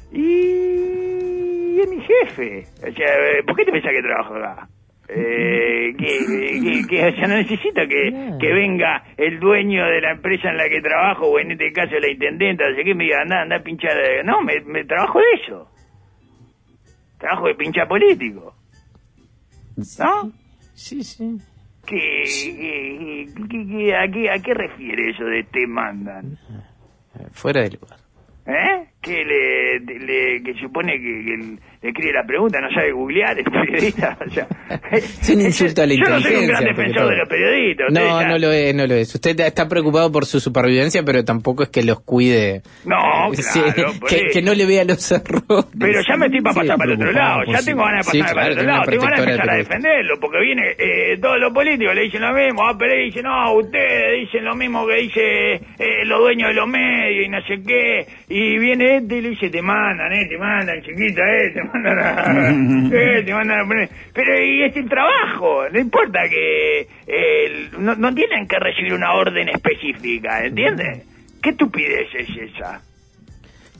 Y es mi jefe. O sea, ¿por qué te pensás que trabajo acá? Eh, que, que, que, o sea, no necesita que, yeah. que venga el dueño de la empresa en la que trabajo, o en este caso la intendenta, no sé qué, me diga, anda, anda a pinchar. No, me, me trabajo de eso. Trabajo de pincha político. ¿No? Sí, sí. ¿Qué, qué, qué, qué, a, qué, ¿A qué refiere eso de te mandan? Fuera del lugar. ¿Eh? Que le, le que supone que, que le escribe la pregunta, no sabe googlear el periodista. O sea, es un insulto a la yo inteligencia. Yo no soy un gran defensor de los periodistas. No, ya... no lo es, no lo es. Usted está preocupado por su supervivencia, pero tampoco es que los cuide. No, sí, claro. Que, que no le vea los errores. Pero ya me estoy para pasar sí, para el otro lado. Ya tengo ganas de pasar sí, claro, para el otro lado. Tengo ganas de empezar a defenderlo, porque viene eh, todos los políticos le dicen lo mismo. Ah, pero dicen, no, ustedes dicen lo mismo que dice eh, los dueños de los medios y no sé qué. Y viene este y le dice, te mandan, eh, te mandan, chiquita, eh, te mandan a, eh, te mandan a poner. Pero y es el trabajo, no importa que eh, no, no tienen que recibir una orden específica, ¿entiendes? ¿Qué estupidez es esa?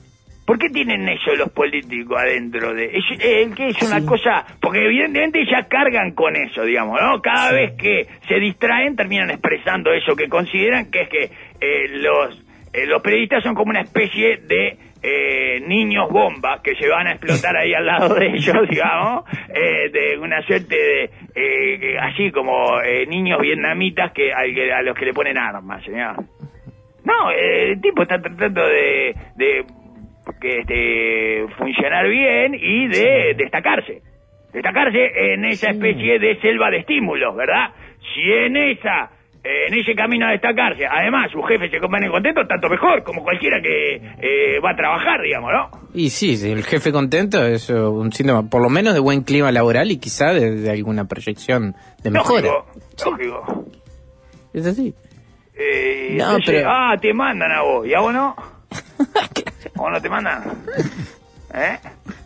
¿Por qué tienen eso los políticos adentro de es, es, que es una sí. cosa? Porque evidentemente ya cargan con eso, digamos, ¿no? Cada sí. vez que se distraen terminan expresando eso que consideran que es que eh, los eh, los periodistas son como una especie de eh, niños bomba que se van a explotar ahí al lado de ellos, digamos, eh, de una suerte de eh, así como eh, niños vietnamitas que a, a los que le ponen armas, señor. No, eh, el tipo está tratando de, de que este, funcionar bien y de destacarse. Destacarse en esa especie de selva de estímulos, ¿verdad? Si en esa, en ese camino a destacarse, además su jefe se compone contento, tanto mejor, como cualquiera que eh, va a trabajar, digamos, ¿no? Y sí, sí, el jefe contento es un síntoma, por lo menos de buen clima laboral y quizá de, de alguna proyección de mejora. Lógico, lógico. Es así. Eh, no, entonces, pero... Ah, te mandan a vos, ¿y a vos no? ¿A vos no te mandan? ¿Eh?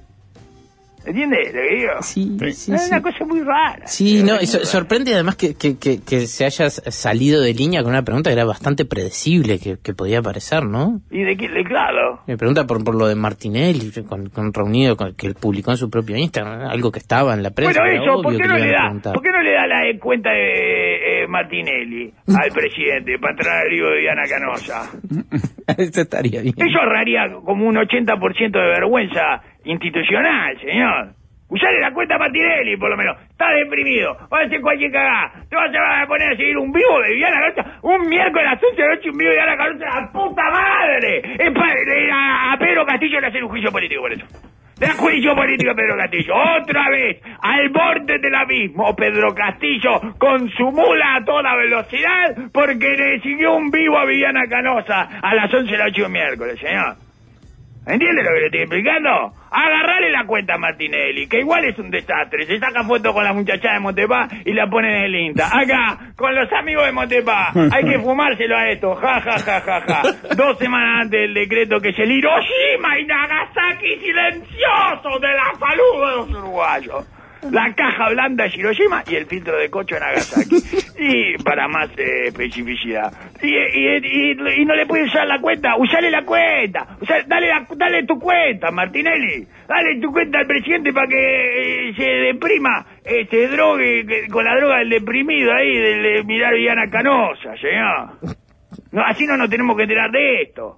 ¿Entiendes lo que digo? Sí, sí, es sí. una cosa muy rara. Sí, no, y so, sorprende además que, que, que, que se hayas salido de línea con una pregunta que era bastante predecible, que, que podía parecer, ¿no? ¿Y de qué? De claro. Me pregunta por, por lo de Martinelli, con, con reunido, con, que él publicó en su propio Instagram, algo que estaba en la prensa. Bueno, eso, ¿por qué, no le da, ¿por qué no le da la cuenta de eh, Martinelli al presidente para traer el libro de Diana Canosa? Eso estaría bien. Eso ahorraría como un ochenta por ciento de vergüenza institucional, señor. Usale la cuenta a Martinelli, por lo menos. Estás deprimido, vas a hacer cualquier cagada. Te vas a poner a seguir un vivo de Diana Canosa. Un miércoles a las once de la noche un vivo de Diana Canosa. ¡La puta madre! Es para, a, a Pedro Castillo le hacen un juicio político por eso. Le dan juicio político a Pedro Castillo. Otra vez, al borde del abismo, Pedro Castillo con su mula a toda velocidad porque le siguió un vivo a Viviana Canosa a las once de la noche un miércoles, señor. ¿Entiende lo que le estoy explicando? Agarrale la cuenta a Martinelli, que igual es un desastre. Se saca foto con la muchachada de Montepá y la pone en el Insta. Acá, con los amigos de Montepá. Hay que fumárselo a esto. Ja, ja, ja, ja, ja. Dos semanas antes del decreto que es el Hiroshima y Nagasaki silencioso de la salud de los uruguayos. La caja blanda de Hiroshima y el filtro de cocho de Nagasaki. Y para más eh, especificidad. Y, y, y, y no le puedes usar la cuenta. Usale la cuenta. Usale, dale, la, dale tu cuenta, Martinelli. Dale tu cuenta al presidente para que eh, se deprima, eh, se drogue que, con la droga del deprimido ahí, del de mirar Viviana Canosa, señor. No, así no nos tenemos que enterar de esto.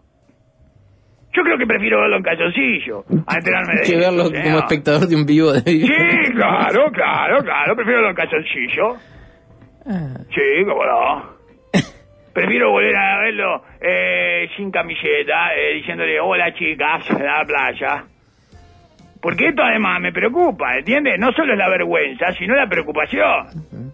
Yo creo que prefiero verlo en calzoncillo a enterarme de que verlo señor. Como espectador de un vivo de Sí, claro, claro, claro. Prefiero verlo en calzoncillo. Ah. Sí, cómo no. Prefiero volver a verlo eh, sin camiseta, eh, diciéndole hola chicas a la playa. Porque esto además me preocupa, ¿entiendes? No solo es la vergüenza, sino la preocupación. Uh-huh.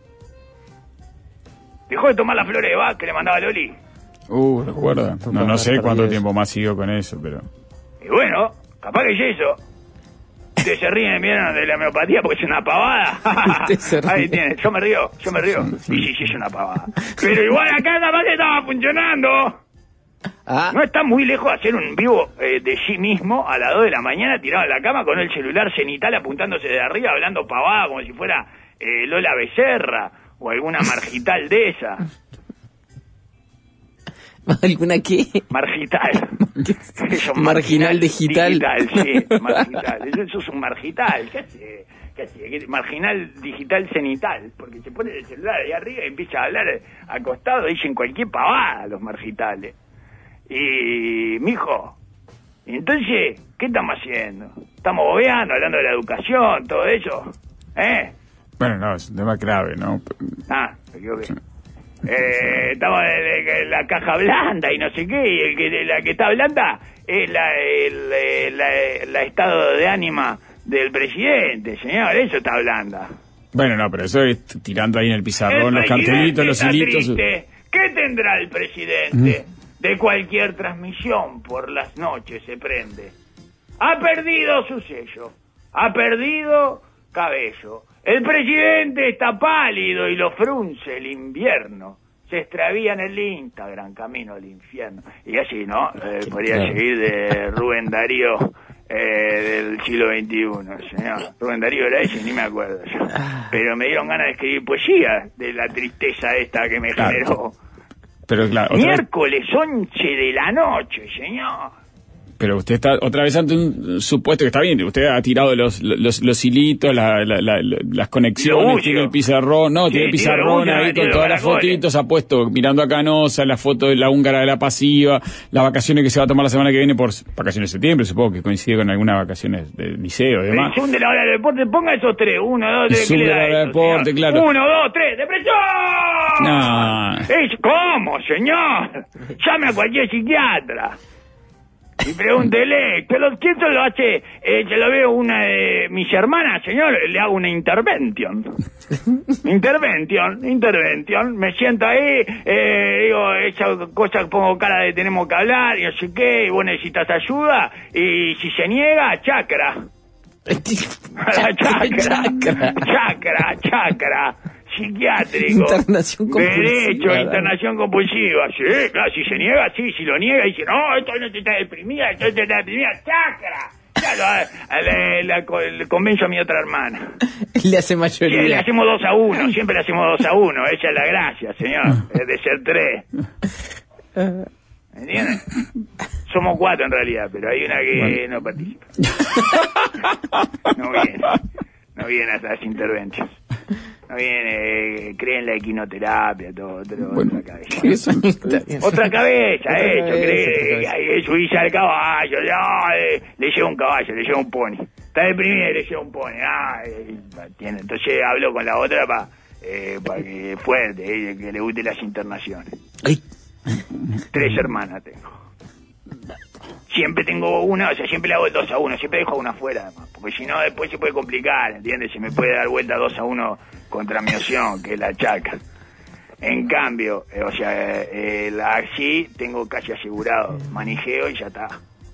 Dejó de tomar las flores de Bach que le mandaba Loli. Uh, recuerda. No, no sé cuánto tiempo más siguió con eso, pero... Y bueno, capaz que es eso. Ustedes se ríen, miran de la homeopatía porque es una pavada. Ahí tiene, yo me río, yo me río. Sí, sí, sí, es una pavada. Pero igual acá capaz que estaba funcionando. Ah. No está muy lejos de hacer un vivo eh, de sí mismo a las dos de la mañana tirado en la cama con el celular cenital apuntándose de arriba, hablando pavada como si fuera eh, Lola Becerra o alguna margital de esa. ¿Alguna qué? Margital. Eso, marginal, marginal digital. Digital, sí, margital. Eso, eso es un margital. ¿Qué hace? ¿Qué hace? Marginal digital cenital. Porque se pone el celular ahí arriba y empieza a hablar acostado. Dicen cualquier pavada los margitales. Y, mijo, entonces, ¿qué estamos haciendo? ¿Estamos bobeando, hablando de la educación, todo eso? ¿Eh? Bueno, no, es un tema grave, ¿no? Ah, me equivoqué. Eh, estamos en, en la caja blanda y no sé qué, y el que, la que está blanda es la, el, el, la, la estado de ánima del presidente, señor, eso está blanda. Bueno, no, pero eso es tirando ahí en el pizarrón, el los cartelitos, los hilitos. Triste. ¿Qué tendrá el presidente? Mm. De cualquier transmisión por las noches se prende. Ha perdido su sello, ha perdido cabello. El presidente está pálido y lo frunce el invierno. Se extravía en el Instagram, camino al infierno. Y así, ¿no? Eh, podría claro. seguir de Rubén Darío eh, del siglo veintiuno, señor. Rubén Darío era ese, ni me acuerdo yo. Pero me dieron ganas de escribir poesía de la tristeza esta que me claro. generó. Pero claro, miércoles once de la noche, señor. Pero usted está otra vez ante un supuesto que está bien. Usted ha tirado los los, los hilitos, la, la, la, las conexiones, tiene el pizarrón, no, sí, tiene el pizarrón usa, ahí con todas las fotitos, ha puesto mirando a Canosa, la foto de la húngara de la pasiva, las vacaciones que se va a tomar la semana que viene por vacaciones de septiembre, supongo que coincide con algunas vacaciones de liceo y demás. El Zoom de la hora del deporte, ponga esos tres, uno, dos, tres, ¿qué le da? El Zoom de la hora del deporte, claro. Uno, dos, tres, ¡depresión! No. Es, ¿cómo, señor? Llame a cualquier psiquiatra. Y pregúntele, ¿qué lo, ¿quién se lo hace? Eh, se lo veo una de mis hermanas, señor, le hago una intervención. intervención, intervención. Me siento ahí, eh, digo, esa cosa, pongo cara de tenemos que hablar, y no sé qué, y vos necesitas ayuda, y si se niega, chakra. chakra, chakra, chakra, chakra. Psiquiátrico, internación compulsiva, derecho, internación compulsiva, sí, claro, si se niega, sí, si lo niega, dice, no, esto no te está deprimida, esto te está deprimida, chakra, claro, le, le, le convenzo a mi otra hermana. Le hace mayoría. Sí, le hacemos dos a uno, siempre le hacemos dos a uno, esa es la gracia, señor, es de ser tres. ¿Entiendes? Somos cuatro en realidad, pero hay una que bueno. no participa. No viene, no viene hasta las intervenciones. No viene, eh, cree en la equinoterapia, todo, todo bueno, otra cabeza. Otra cabeza, otra eso, cabeza, cree, que subirse al caballo, no, eh, le lleva un caballo, le lleva un pony. Está deprimido, le lleva un pony. Ah, eh, tiene, entonces hablo con la otra para eh, pa que fuerte, eh, que le guste las internaciones. Ay. Tres hermanas tengo. Siempre tengo una, o sea, siempre le hago el dos a uno, siempre dejo a una afuera, además, porque si no después se puede complicar, ¿entiendes? Se me puede dar vuelta dos a uno contra mi opción, que es la chaca. En cambio, eh, o sea, eh, la así tengo casi asegurado, manijeo y ya está.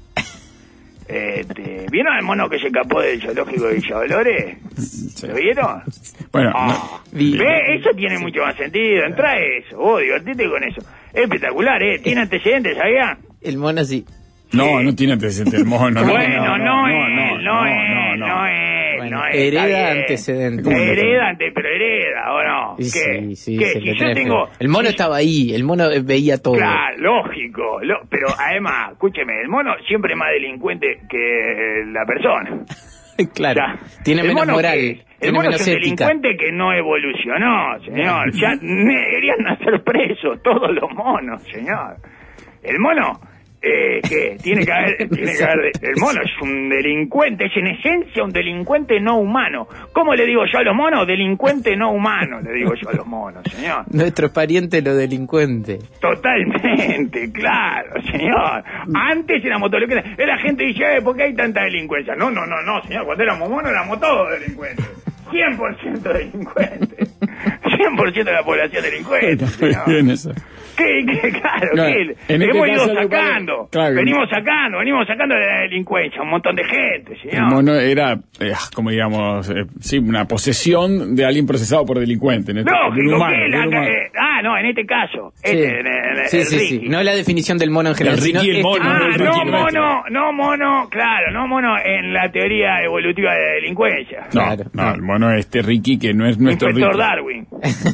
Este, ¿vieron al mono que se escapó del zoológico de Villa Dolores? Sí. ¿Lo vieron? Bueno, oh, no. ¿Ve? Eso tiene mucho más sentido, entra eso, vos divertite con eso. Es espectacular, ¿eh? ¿Tiene antecedentes, sabía? El mono sí. No, no tiene antecedentes el mono. No, bueno, no, no, no, no es, no es, no es. Hereda antecedentes. Hereda ante, pero hereda, ¿o no? ¿Qué? Sí, sí, ¿Qué? Si yo tengo... El mono estaba ahí, el mono veía todo. Claro, lógico, lo, pero además, escúcheme, el mono siempre es más delincuente que la persona. Claro, ya, tiene menos moral. El tiene mono menos es un ética. delincuente que no evolucionó, señor. Ya deberían nacer presos todos los monos, señor. El mono... Eh, ¿qué? Tiene que haber, tiene que haber, el mono es un delincuente, es en esencia un delincuente no humano. ¿Cómo le digo yo a los monos? Delincuente no humano, le digo yo a los monos, señor. Nuestros parientes los delincuentes. Totalmente, claro, señor. Antes éramos todos delincuentes. La gente dice, eh, ¿por qué hay tanta delincuencia? No, no, no, no, señor, cuando éramos monos éramos todos delincuentes. cien por ciento delincuentes. cien por ciento de la población delincuente, señor. Bien eso. ¿Qué, qué, claro, claro, ¿qué? En este hemos ido caso, sacando, claro, venimos sacando, venimos sacando de la delincuencia, un montón de gente, señor. El mono era, eh, como digamos, eh, sí, una posesión de alguien procesado por delincuente. En este, Lógico, humano, ¿qué? La, eh, ah, no, en este caso. Sí, este, el, el, sí, el sí, sí, no la definición del mono en general. El Ricky, el mono. Ah, no, el no Ricky mono, no mono, claro, no mono en la teoría evolutiva de la delincuencia. No, claro, no, no, el mono es este Ricky que no es nuestro Inspector Ricky. Darwin.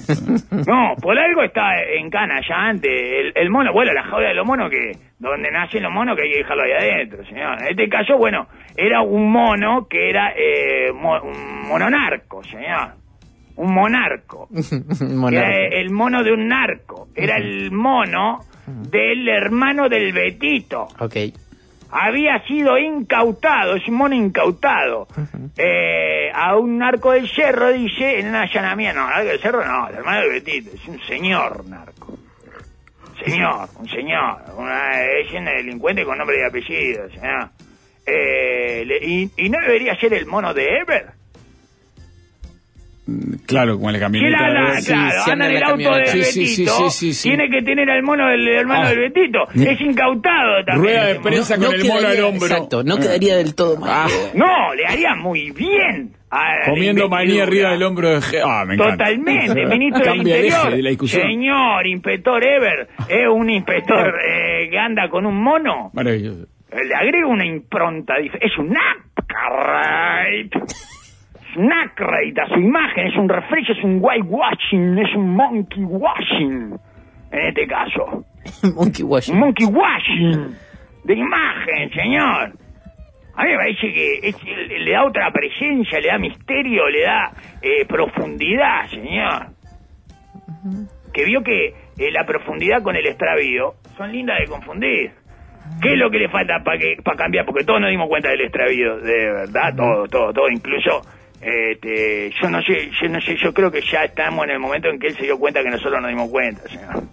No, por algo está en cana ya antes. El, el mono, bueno, la jaula de los monos, que donde nacen los monos, que hay que dejarlo ahí adentro, señor. En este caso, bueno, era un mono que era eh, mo, un mononarco, señor. Un monarco. Era el mono de un narco. Era el mono del hermano del Betito. Ok. Había sido incautado, es un mono incautado, uh-huh. eh, a un narco del cerro, dice, en una allanamiento. No, narco del cerro no, el hermano del Betito, es un señor narco. Señor, un señor, una, es un delincuente con nombre y apellido, señor. Eh, le, y, ¿Y no debería ser el mono de Ever? Claro, como la camioneta. La, la, sí, claro, sí, anda en el auto del sí, Betito, sí, sí, sí, sí, sí. tiene que tener al mono del hermano ah. del Betito, es incautado también. Rueda de prensa no, con no el mono al hombro. Exacto, no quedaría del todo mal. Ah. No, le haría muy bien. Comiendo maní arriba del hombro de... Ah, me encanta. Totalmente, ministro del Interior. De la señor inspector Ever, es un inspector eh, que anda con un mono. Maravilloso. Le agrega una impronta, es un upgrade. Snack rate a su imagen, es un refresh, es un whitewashing, es un monkey washing, en este caso. Monkey washing. Monkey washing. de imagen, señor. A mí me parece que es, le da otra presencia, le da misterio, le da eh, profundidad, señor. Uh-huh. Que vio que eh, la profundidad con el extravío son lindas de confundir. ¿Qué es lo que le falta para que para cambiar? Porque todos nos dimos cuenta del extravío, de verdad, todo, todo, todo, incluso... Este, yo no sé, yo no sé, yo creo que ya estamos en el momento en que él se dio cuenta que nosotros nos dimos cuenta, señor.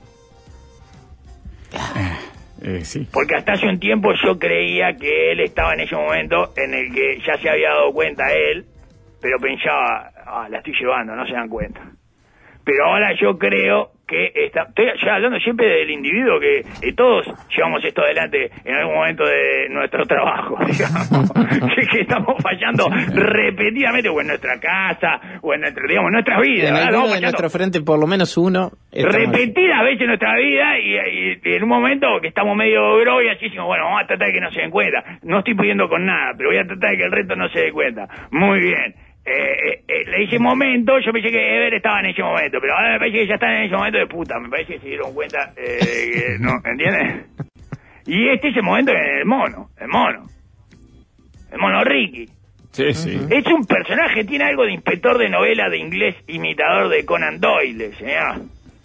Eh, sí. Porque hasta hace un tiempo yo creía que él estaba en ese momento en el que ya se había dado cuenta él, pero pensaba, ah, la estoy llevando, no se dan cuenta. Pero ahora yo creo que está, estoy ya hablando siempre del individuo, que eh, todos llevamos esto adelante en algún momento de nuestro trabajo, digamos, que, que estamos fallando repetidamente, o en nuestra casa, o en nuestra, digamos, nuestra vida. En alguno de nuestro frente, por lo menos uno. Repetidas veces en nuestra vida, y, y, y en un momento que estamos medio bro y así decimos, bueno, vamos a tratar de que no se den cuenta. No estoy pidiendo con nada, pero voy a tratar de que el resto no se dé cuenta. Muy bien. Eh, eh, en ese momento, yo pensé que Ever estaba en ese momento, pero ahora me parece que ya están en ese momento de puta, me parece que se dieron cuenta, eh, que no, ¿entiendes? Y este es el momento del mono, el mono, el mono Ricky. Sí, sí. Es un personaje, tiene algo de inspector de novela de inglés, imitador de Conan Doyle, señor.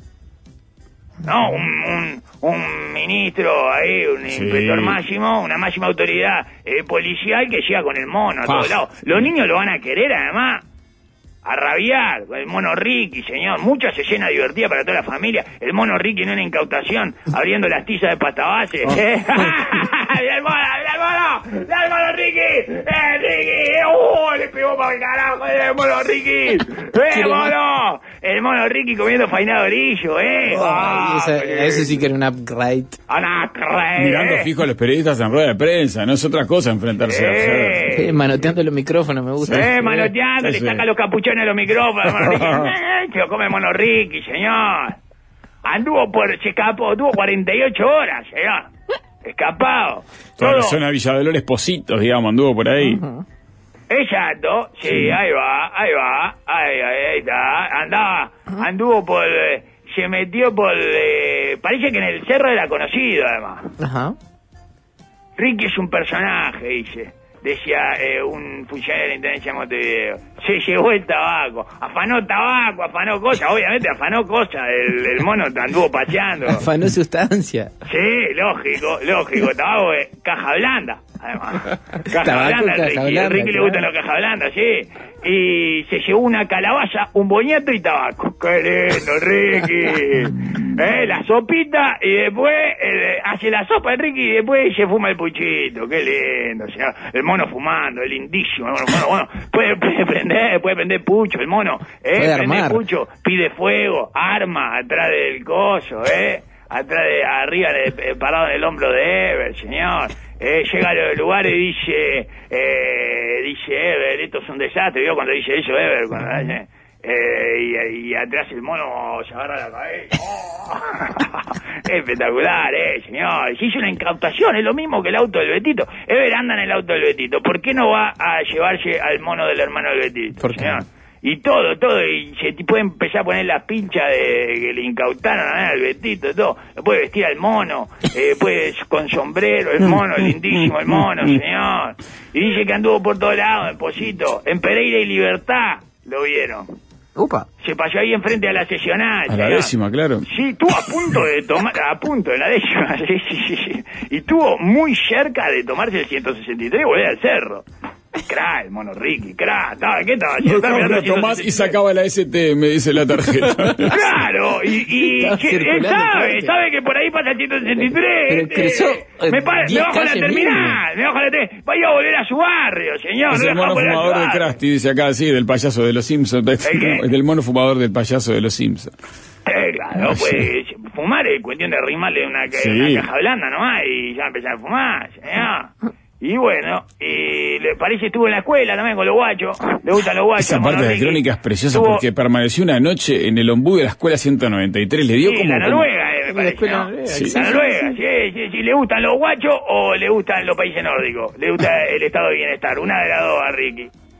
No, un, un, un ministro ahí, un sí. inspector máximo, una máxima autoridad eh, policial que llega con el mono a todos lados. Los niños lo van a querer, además, a rabiar, con el mono Ricky, señor. Muchas escenas divertidas para toda la familia. El mono Ricky en una incautación, abriendo las tizas de pasta base. Oh. ¡Eh! ¡Mira el mono! ¡Mira el mono! ¡Mira el mono Ricky! ¡Eh, Ricky! ¡Uh! Le pegó para el carajo el mono Ricky. ¡Eh, mono! El mono Ricky comiendo fainado grillo, ¿eh? Oh, oh, ese, ese sí que era un upgrade. Un upgrade. Mirando fijo a los periodistas en rueda de prensa, no es otra cosa enfrentarse eh. a hacer. Eh, manoteando los micrófonos, me gusta. Eh, manoteando, sí, le sí. saca los capuchones a los micrófonos. Se lo come el mono Ricky, señor. Anduvo por, se escapó, tuvo cuarenta y ocho horas, señor. Escapado. Toda Todo. La zona de Villa Dolores Positos, digamos, anduvo por ahí. Uh-huh. Exacto, sí, sí, ahí va, ahí va, ahí, ahí, ahí está, andaba, anduvo por, eh, se metió por, eh, parece que en el cerro era conocido además. Ajá. Ricky es un personaje, dice, decía eh, un funcionario de la Intendencia de Montevideo, se llevó el tabaco, afanó tabaco, afanó cosas, obviamente afanó cosas, el, el mono anduvo paseando. Afanó sustancia. Sí, lógico, lógico, tabaco de caja blanda. Además, caja Tabaco, blanda, caja Ricky, blanda, Ricky claro. le gustan las cajas blandas, sí. Y se llevó una calabaza, un boñato y tabaco. ¡Qué lindo, Ricky! ¿Eh? La sopita y después eh, hace la sopa el Ricky y después se fuma el puchito. ¡Qué lindo! O sea, el mono fumando, es lindísimo. El mono, mono, mono. Puede, puede prender, puede prender pucho, el mono. ¿eh? Puede Prende armar. pucho, pide fuego, arma atrás del coso, ¿eh? Atrás de, arriba, de, parado en el hombro de Ever, señor. Eh, llega a los lugares y dice, eh, dice Ever, esto es un desastre. ¿Vio cuando dice eso Ever? Cuando dice, eh, y, y atrás el mono se agarra la cabeza. ¡Oh! Espectacular, eh, señor. Se hizo una incautación, es lo mismo que el auto del Betito. Ever anda en el auto del Betito. ¿Por qué no va a llevarse al mono del hermano del Betito? ¿Por qué? Señor? Y todo, todo, y se puede empezar a poner las pinchas de que le incautaron ¿eh? al Betito, todo. Lo puede vestir al mono, eh, puede con sombrero, el mono, lindísimo el mono, señor. Y dice que anduvo por todos lados, en Posito, en Pereira y Libertad, lo vieron. Upa. Se pasó ahí enfrente a la sesional. A la décima, claro. Sí, estuvo a punto de tomar, a punto, en la décima, sí, sí, sí. Y estuvo muy cerca de tomarse el ciento sesenta y tres y volver al cerro. Cra, el mono Ricky, cra, ¿estaba, ¿qué estaba haciendo? No, no, no, Tomás y sacaba la S T, me dice la tarjeta. Claro, y, y que, él sabe, sabe que por ahí pasa el ciento sesenta y tres. Pero cruzó, eh, me, pa, me bajo la terminal, me bajo la terminal. Vaya a volver a su barrio, señor. Es no el mono fumador de Krusty, dice acá, sí, del payaso de los Simpsons. Es del mono fumador del payaso de los Simpsons. Eh, claro, pues fumar es cuestión de arrimarle una, sí. una caja blanda nomás y ya empezar a fumar, señor. Y bueno, y le parece estuvo en la escuela también con los guachos, le gustan los guachos. Esa parte de la crónica es preciosa estuvo... porque permaneció una noche en el ombú de la escuela ciento noventa y tres, le dio sí, como... la Noruega, como... eh, me parece, ¿no? Noruega, sí, sí, la sí, Noruega, sí, sí, sí, sí, sí, ¿le gustan los guachos o le gustan los países nórdicos? Le gusta el estado de bienestar, una de las dos a Ricky.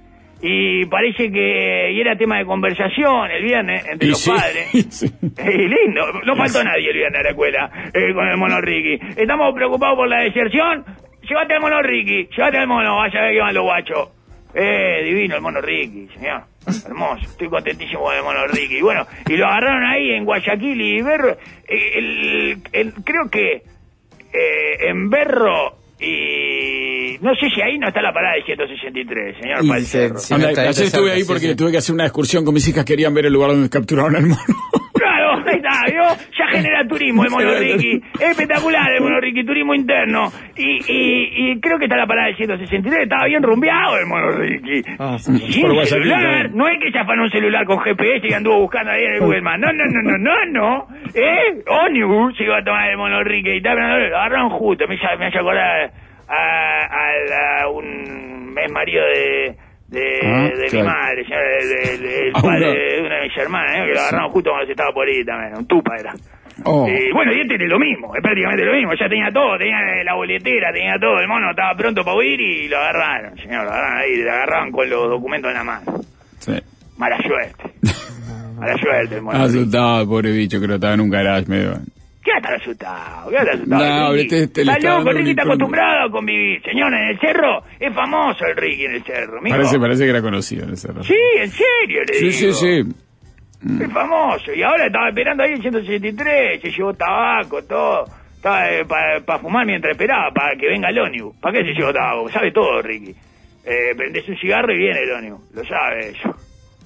y parece que y era tema de conversación el viernes entre y los sí, padres. Sí. Y lindo, no faltó sí. nadie el viernes a la escuela eh, con el mono Ricky. Estamos preocupados por la deserción. Llévate al mono Ricky, llévate al mono, vaya a ver que van los guachos. Eh, divino el mono Ricky, señor. Hermoso, estoy contentísimo con el mono Ricky. Y bueno, y lo agarraron ahí en Guayaquil y Berro. Eh, el, el, creo que eh, en Berro y no sé si ahí no está la parada de ciento sesenta y tres, señor Palcerro. Sí, sí, ayer estuve ahí porque sí, sí. tuve que hacer una excursión con mis hijas, querían ver el lugar donde capturaron al mono. Claro, ahí está, ¿vio? Ya genera turismo el mono Ricky. Es espectacular el mono Ricky, turismo interno. Y, y, y creo que está la parada de ciento sesenta y tres, estaba bien rumbeado el mono Ricky. Ah, sí, sin celular, no es que se afanó un celular con G P S y anduvo buscando ahí en el Google Maps. No, no, no, no, no, no. ¿Eh? Ónibus se iba a tomar el mono Ricky y tal, pero lo agarraron justo. Me, me hace acordar a, a, a un ex marido de... de, ah, de claro. mi madre, señor, del de, de, de, padre de una de mis hermanas, ¿eh? Que lo agarraron justo cuando se estaba por ir también, un tupa era. Oh. Y bueno, y este es lo mismo, es prácticamente lo mismo, ya tenía todo, tenía la boletera, tenía todo, el mono estaba pronto para huir y lo agarraron, señor, lo agarraron ahí, lo agarraron con los documentos en la mano. Sí. Mala suerte. Mala suerte el mono. Asustado, pobre bicho, creo que estaba en un garage medio... ¿Qué va a estar asustado? ¿Qué va a estar asustado? No, este, este está loco, Ricky está acostumbrado a convivir. Señor, en el cerro es famoso el Ricky en el cerro. Mijo. Parece, parece que era conocido en el cerro. Sí, en serio, le sí, digo. Sí, sí, sí. Es famoso. Y ahora estaba esperando ahí en ciento sesenta y tres, se llevó tabaco, todo. Estaba eh, para pa fumar mientras esperaba, para que venga el ónibus. ¿Para qué se llevó tabaco? Sabe todo, Ricky. Eh, prendés un cigarro y viene el ónibus. Lo sabe eso.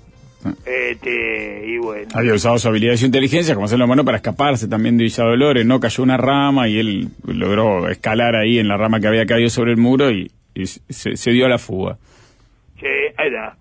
Este, y bueno. Había usado su habilidad y su inteligencia, como hacerlo mano, para escaparse también de Villa Dolores, ¿no? Cayó una rama y él logró escalar ahí en la rama que había caído sobre el muro y, y se, se dio a la fuga. Sí, ahí está.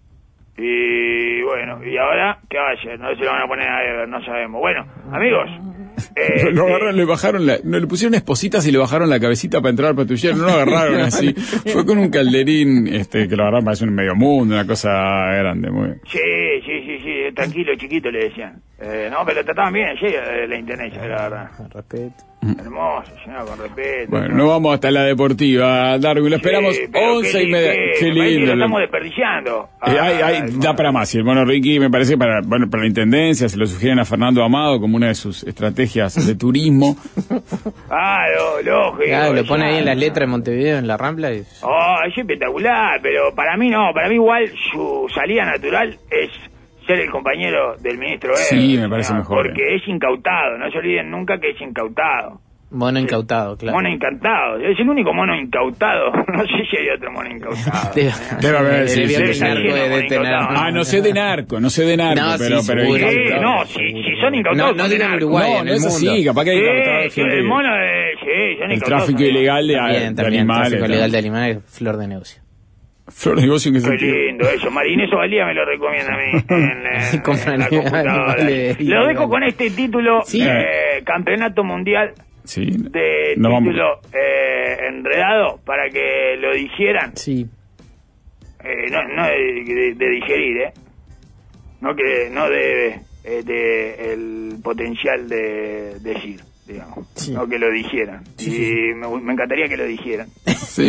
Y bueno, y ahora, ¿qué va a hacer? No se lo van a poner a ver, no sabemos. Bueno, amigos. Eh, lo, lo agarraron, eh, le bajaron la, no, le pusieron espositas y le bajaron la cabecita para entrar al patrullero, no lo agarraron así. Fue con un calderín, este, que lo agarraron para hacer un medio mundo, una cosa grande, muy bien. Sí, sí, sí, sí, tranquilo, chiquito, le decían. Eh, no, pero lo trataban bien, sí, eh, la intendencia, la verdad. Con respeto. Hermoso, señor, con respeto. Bueno, no vamos hasta la deportiva, Darwin, lo esperamos sí, once y media. Qué, qué lindo. Lo estamos desperdiciando. Ah, eh, hay, hay, da para más, y el mono Ricky me parece para, bueno, para la intendencia, se lo sugieren a Fernando Amado como una de sus estrategias de turismo. Claro, lógico. Claro, lo pone ahí en las letras de Montevideo, en la Rambla. Y... Oh, es espectacular, pero para mí no, para mí igual su salida natural es ser el compañero del ministro Eber. Sí, me parece ¿no? mejor. Porque eh. es incautado, no se olviden nunca que es incautado. Mono incautado, claro. Mono incautado, es el único mono incautado. No sé si hay otro mono incautado. Debe, debe haber, sí, sí, sí. Ah, no sé de narco, no sé de narco, no, pero... Sí, pero seguro, sí, no, si, si son incautados... No, no digan Uruguay, no, en no el es mundo. así, capaz que hay incautados. Sí, el mono de... Sí, son el tráfico ilegal de, también, de también, animales. El tráfico ilegal de animales es flor de negocio. Flor de negocio en qué sentido. Qué lindo eso. Marinés Ovaldía me lo recomienda a mí en, en, en la computadora. Lo dejo con este título, sí. eh, Campeonato Mundial sí. de no título eh, enredado para que lo digieran. Sí. Eh, no no de, de, de digerir, ¿eh? No que no de, eh, de el potencial de decir. Digamos, sí. No que lo dijeran. Sí, y sí. Me, me encantaría que lo dijeran. Sí.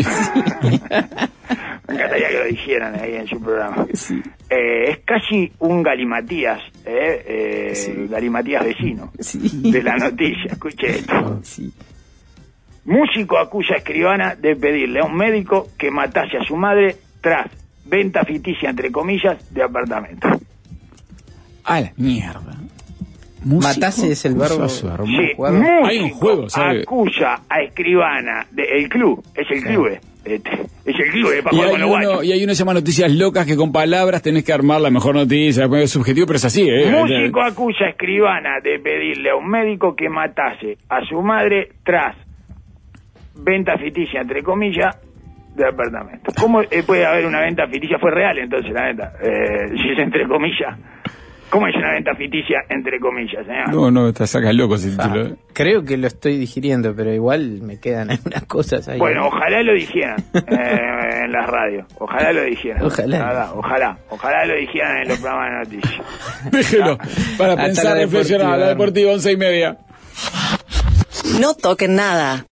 Me encantaría que lo dijeran ahí en su programa. Sí. Eh, es casi un galimatías, eh, eh, sí. Galimatías vecino sí. de la noticia. Escuche esto. Sí. Músico acusa a escribana de pedirle a un médico que matase a su madre tras venta ficticia, entre comillas, de apartamento. A la mierda. Músico, matase es el verbo. Sí, juego. Hay un juego, ¿sabe? Acusa a escribana del club, es el club, sí. este, es el club de para y, jugar hay con los uno, guachos. Y hay uno que se llama Noticias Locas que con palabras tenés que armar la mejor noticia, es subjetivo, pero es así, ¿eh? Músico acusa a escribana de pedirle a un médico que matase a su madre tras venta ficticia, entre comillas, de apartamento. ¿Cómo eh, puede haber una venta ficticia? Fue real entonces la venta, eh, si es entre comillas. ¿Cómo es una venta ficticia, entre comillas, señor? No, no, te sacas loco ese ah, título. Creo que lo estoy digiriendo, pero igual me quedan algunas cosas ahí. Bueno, ojalá lo dijeran eh, en las radios. Ojalá lo dijeran. Ojalá. Nada, ojalá. Ojalá lo dijeran en los programas de noticias. Déjelo, para pensar, reflexionar. La deportiva, once y media. No toquen nada.